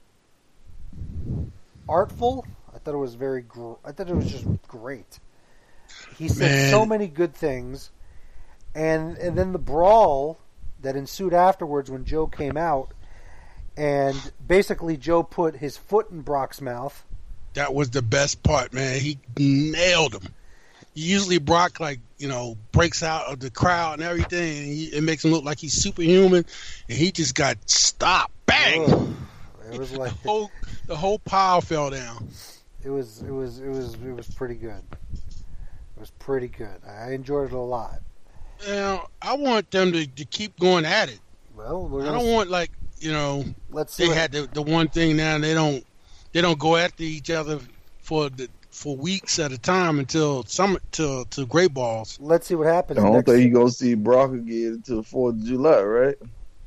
artful. I thought it was very. Gr- I thought it was just great. He said Man. so many good things, and and then the brawl that ensued afterwards when Joe came out, and basically Joe put his foot in Brock's mouth. That was the best part, man. He nailed him. Usually Brock, like, you know, breaks out of the crowd and everything, and he, it makes him look like he's superhuman, and he just got stopped. Bang! Ugh. It was like the whole the whole pile fell down. it was it was it was it was pretty good. It was pretty good. I enjoyed it a lot. Now, I want them to, to keep going at it. Well, we're I gonna don't want, like, you know, let's see. they what- had the, the one thing now, and they don't they don't go after each other for the for weeks at a time until some till to Great Balls. Let's see what happens. I don't next think you gonna see Brock again until Fourth of July, right?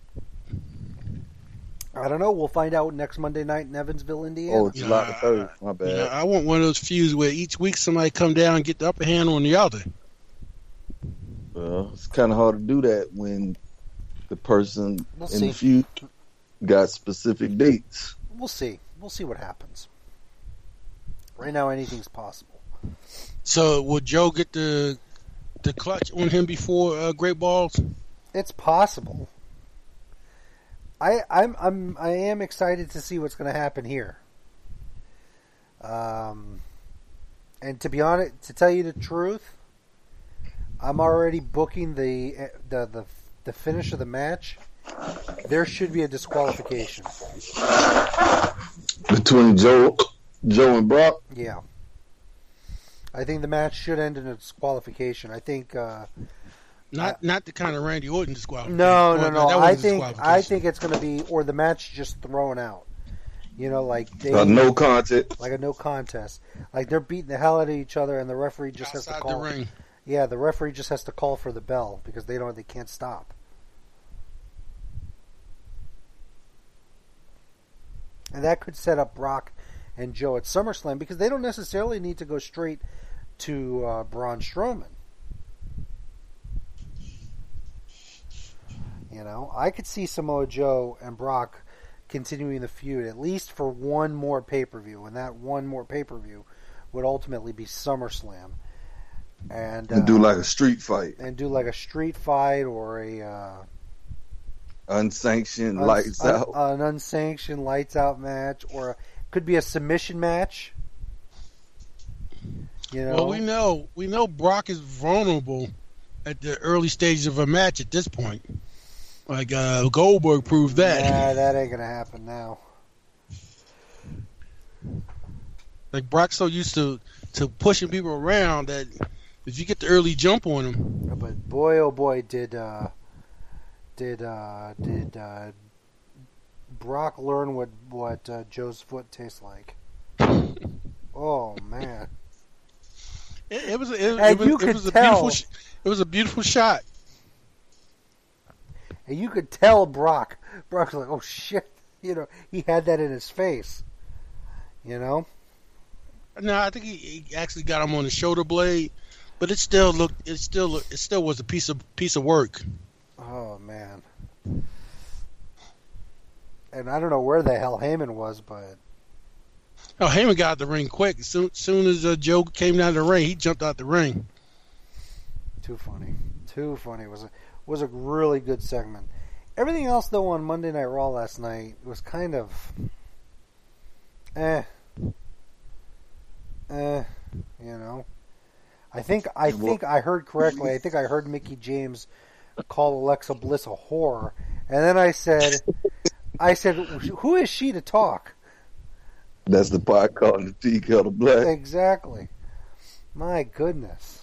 I don't know. We'll find out next Monday night in Evansville, Indiana. Oh, July the third. My You bad. know, I want one of those feuds where each week somebody come down and get the upper hand on the other. Well, it's kind of hard to do that when the person We'll in see. the feud got specific dates. We'll see. We'll see what happens. Right now, anything's possible. So would Joe get the the clutch on him before uh, Great Balls? It's possible. I I'm I'm I am excited to see what's going to happen here. Um, and to be honest, to tell you the truth, I'm already booking the the the the finish of the match. There should be a disqualification. Between Joe, Joe and Brock. Yeah. I think the match should end in a disqualification. I think. Uh, Not not the kind of Randy Orton disqualification. no, no, Well, no. that was I a think I disqualification. think it's going to be, or the match just thrown out. You know, like they, Uh, no contest. like a no contest. Like they're beating the hell out of each other, and the referee just has outside to the call. ring. Yeah, the referee just has to call for the bell because they don't, they can't stop. And that could set up Brock and Joe at SummerSlam because they don't necessarily need to go straight to uh, Braun Strowman. You know, I could see Samoa Joe and Brock continuing the feud at least for one more pay-per-view, and that one more pay-per-view would ultimately be SummerSlam. And, uh, And do like a street fight. and do like a street fight or a uh, Unsanctioned uns- lights un- out. an unsanctioned lights out match, or could be a submission match. You know, Well, we know we know Brock is vulnerable at the early stages of a match at this point. Like uh, Goldberg proved that. Nah, that ain't gonna happen now. Like Brock's so used to, to pushing people around that if you get the early jump on him, But boy, oh boy, did uh, did uh, did uh, Brock learn what what uh, Joe's foot tastes like? Oh man. It, it was. It, it And was. you It could was a tell- beautiful. sh- It was a beautiful shot. And you could tell Brock. Brock's like, oh shit. You know, he had that in his face. You know? No, I think he, he actually got him on the shoulder blade, but it still looked. It still. Looked, it still was a piece of piece of work. Oh man. And I don't know where the hell Heyman was, but Oh, Heyman got out the ring quick. As soon, soon as uh, Joe came down the ring, he jumped out the ring. too funny. Too funny. It was a, was a really good segment. Everything else, though, on Monday Night Raw last night was kind of eh. Eh. You know? I think I think I heard correctly. I think I heard Mickey James call Alexa Bliss a whore. And then I said, I said, who is she to talk? That's the part called the tea kettle black. Exactly. My goodness.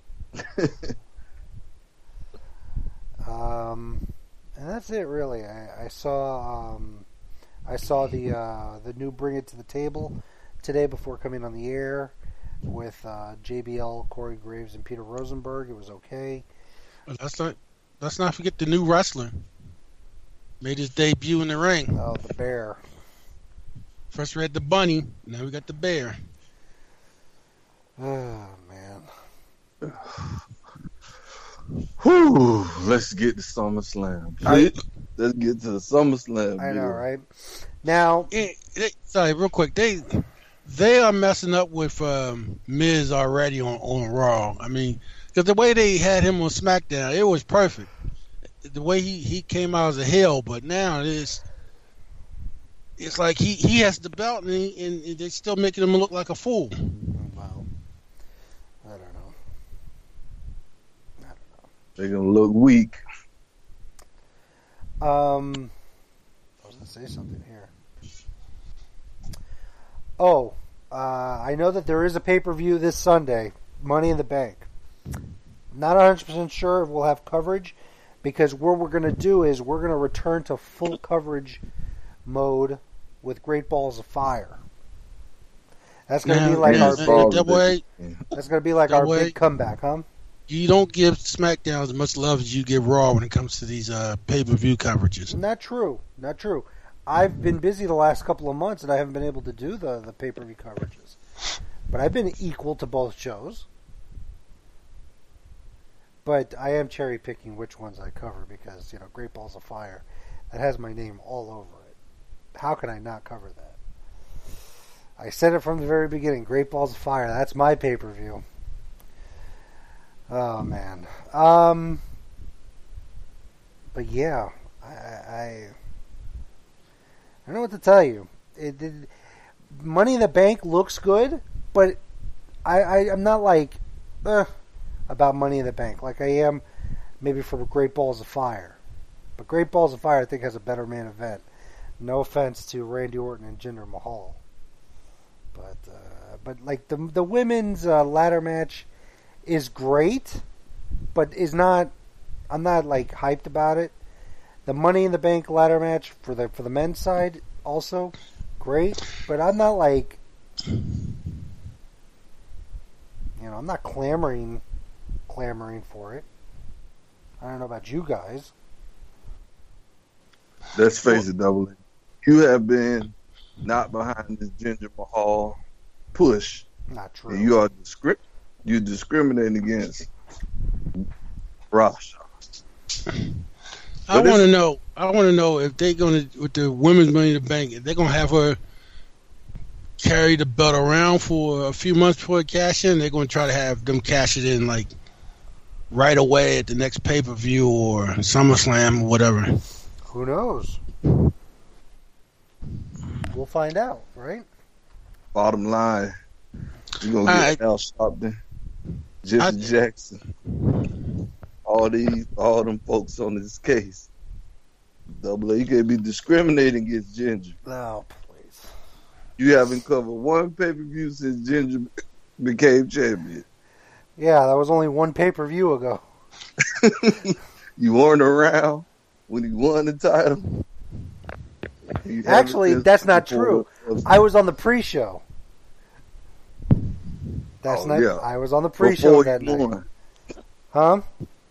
um, and that's it, really. I, I saw, um, I saw the uh, the new Bring It to the Table today before coming on the air with uh, J B L, Corey Graves, and Peter Rosenberg. It was okay. Let's not. Let's not forget the new wrestler. Made his debut in the ring. Oh, the Bear. First we had the bunny, now we got the bear. Oh man. Whew, let's get to SummerSlam. I- Let's get to the SummerSlam. I know, deal. right? Now, Eh, they- sorry, real quick. They they are messing up with um, Miz already on, on Raw. I mean, because the way they had him on SmackDown, it was perfect. The way he, he came out as a heel, but now it's it's like he, he has the belt and, he, and, and they're still making him look like a fool. well, I don't know. I don't know. They're gonna look weak. Um, I was going to say something here. Oh, uh, I know that there is a pay-per-view this Sunday, Money in the Bank. Not one hundred percent sure if we'll have coverage, because what we're going to do is we're going to return to full coverage mode with Great Balls of Fire. That's going to be Now, like yeah, our it's big, all- that way, that's going to be like that our way- big comeback, huh? you don't give SmackDown as much love as you give Raw when it comes to these uh, pay-per-view coverages. Not true. Not true. I've been busy the last couple of months, and I haven't been able to do the, the pay-per-view coverages. But I've been equal to both shows. But I am cherry-picking which ones I cover because, you know, Great Balls of Fire, that has my name all over it. How can I not cover that? I said it from the very beginning. Great Balls of Fire, that's my pay-per-view. Oh, man. Um, but, yeah, I... I I don't know what to tell you. It, it, Money in the Bank looks good, but I, I, I'm not like eh, about Money in the Bank like I am maybe for Great Balls of Fire. But Great Balls of Fire I think has a better main event. No offense to Randy Orton and Jinder Mahal, but uh, but like the the women's uh, ladder match is great, but is not. I'm not like hyped about it. The Money in the Bank ladder match for the for the men's side also great, but I'm not like, you know, I'm not clamoring clamoring for it. I don't know about you guys. Let's face it, Double A. You have been not behind this Jinder Mahal push. Not true. And you are discri- you're discriminating against Rasha. I But want to it's- know. I want to know if they're going to with the women's Money in the Bank. If they're going to have her carry the belt around for a few months before it cash in. They're going to try to have them cash it in like right away at the next pay per view or SummerSlam or whatever. Who knows? We'll find out, right? Bottom line, you're gonna get I- Al Sharpton, Jesse I- Jackson, all these, all them folks on this case. Double A, you can't be discriminating against Ginger. Oh, please. You haven't covered one pay per view since Ginger became champion. Yeah, that was only one pay per view ago. You weren't around when he won the title. You haven't Actually, been that's not before- true. I was on the pre-show. That's Oh, night. yeah. I was on the pre-show Before that he night. won. Huh?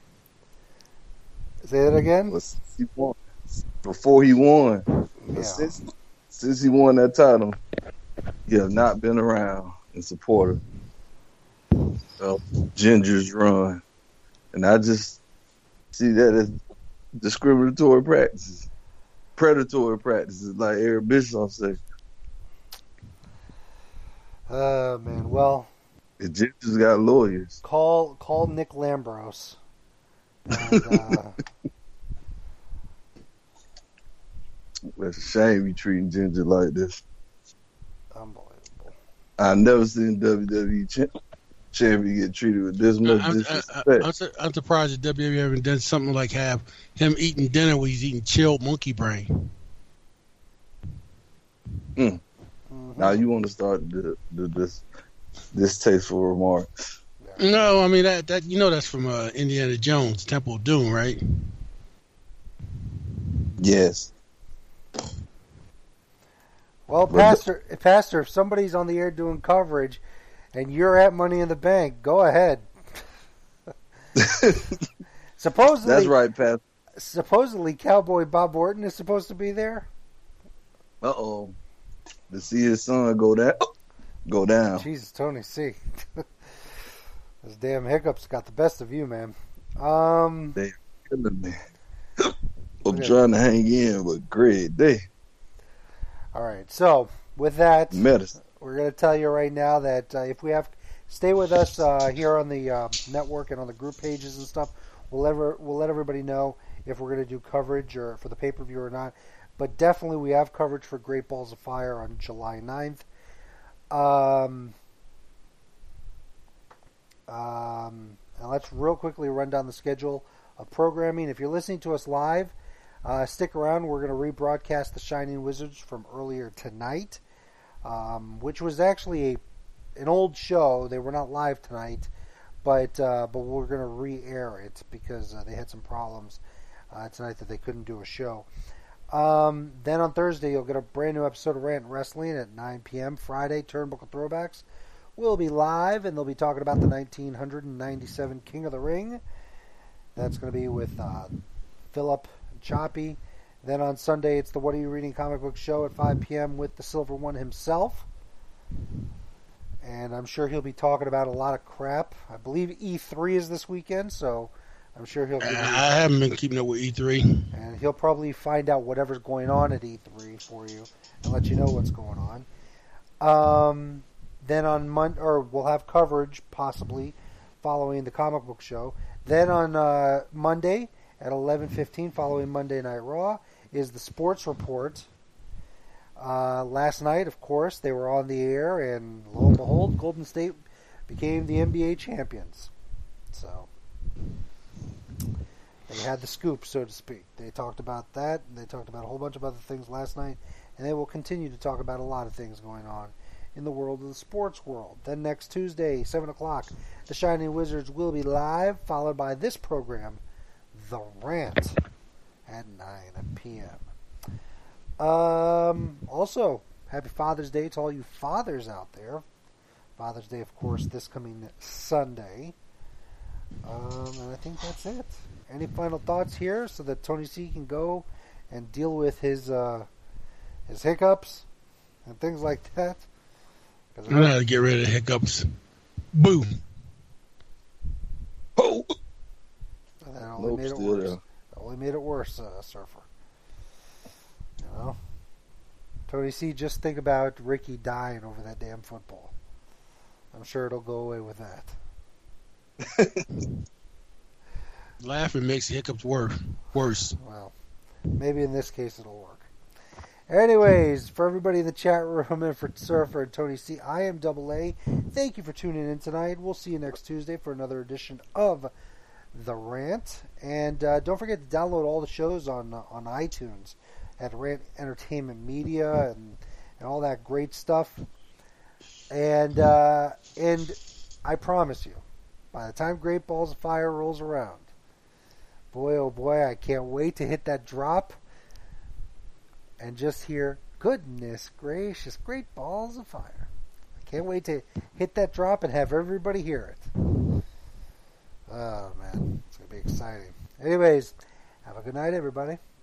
Say that again? Was he won. Before he won. But Yeah. Since, since he won that title, he have not been around and supportive of Ginger's run. And I just see that as discriminatory practices. Predatory practices, like Eric Bischoff said. Uh, man. Well, The Ginger's got lawyers. call call Nick Lambros. And, uh, It's a shame you treating Ginger like this. unbelievable. I never seen W W E cha- champion get treated with this much I'm, I, disrespect. I, I'm, su- I'm surprised that W W E haven't done something like have him eating dinner when he's eating chilled monkey brain. Mm. Mhm. Now you want to start the, the this distasteful remarks. No, I mean that that you know that's from uh, Indiana Jones, Temple of Doom, right? Yes. Well, But the- Pastor, Pastor, if somebody's on the air doing coverage and you're at Money in the Bank, go ahead. Supposedly, That's right, Pat. supposedly Cowboy Bob Orton is supposed to be there. Uh oh. To see his son go down, go down. Jesus, Tony C. Those damn hiccups got the best of you, man. Um, They killing me. I'm Okay. trying to hang in, but great day. all right. So with that, Medicine. we're going to tell you right now that uh, if we have, stay with us uh, here on the uh, network and on the group pages and stuff. We'll ever we'll let everybody know if we're going to do coverage or for the pay per view or not. But definitely, we have coverage for Great Balls of Fire on July ninth. Um, um, and let's real quickly run down the schedule of programming. If you're listening to us live, uh, stick around. We're going to rebroadcast The Shining Wizards from earlier tonight, um, which was actually a, an old show. They were not live tonight, but uh, but we're going to re-air it because uh, they had some problems uh, tonight that they couldn't do a show. Um, then on Thursday, you'll get a brand new episode of Rant Wrestling at nine p.m. Friday, Turnbuckle Throwbacks will be live, and they'll be talking about the nineteen ninety-seven King of the Ring. That's going to be with uh, Philip and Choppy. Then on Sunday, it's the What Are You Reading comic book show at five p.m. with the Silver One himself. And I'm sure he'll be talking about a lot of crap. I believe E three is this weekend, so I'm sure he'll give you, I haven't been keeping up with E three. and he'll probably find out whatever's going on at E three for you and let you know what's going on. Um, then on Monday, or we'll have coverage possibly following the comic book show. Then on uh, Monday at eleven fifteen, following Monday Night Raw, is the Sports Report. Uh, last night, of course, they were on the air, and lo and behold, Golden State became the N B A champions. So they had the scoop, so to speak. They talked about that. They talked about a whole bunch of other things last night, and they will continue to talk about a lot of things going on in the world of the sports world. Then next Tuesday, seven o'clock, The Shining Wizards will be live, followed by this program, The Rant, at nine p.m. Um, also, happy Father's Day to all you fathers out there. Father's Day, of course, this coming Sunday. Um, and I think that's it. Any final thoughts here so that Tony C can go and deal with his uh, his hiccups and things like that? I know how to get rid of the hiccups. Boom. Oh, that only nope, made it still worse. there. That only made it worse, uh, Surfer. You know, Tony C, just think about Ricky dying over that damn football. I'm sure it'll go away with that. Laughing makes the hiccups worse. Worse. Well, maybe in this case it'll work. Anyways, for everybody in the chat room and for Surfer and Tony C, I am Double A. Thank you for tuning in tonight. We'll see you next Tuesday for another edition of The Rant. And uh, don't forget to download all the shows on uh, on iTunes at Rant Entertainment Media and, and all that great stuff. And uh, and I promise you, by the time Great Balls of Fire rolls around, boy, oh boy, I can't wait to hit that drop and just hear, goodness gracious, Great Balls of Fire. I Can't wait to hit that drop and have everybody hear it. Oh, man. It's going to be exciting. Anyways, have a good night, everybody.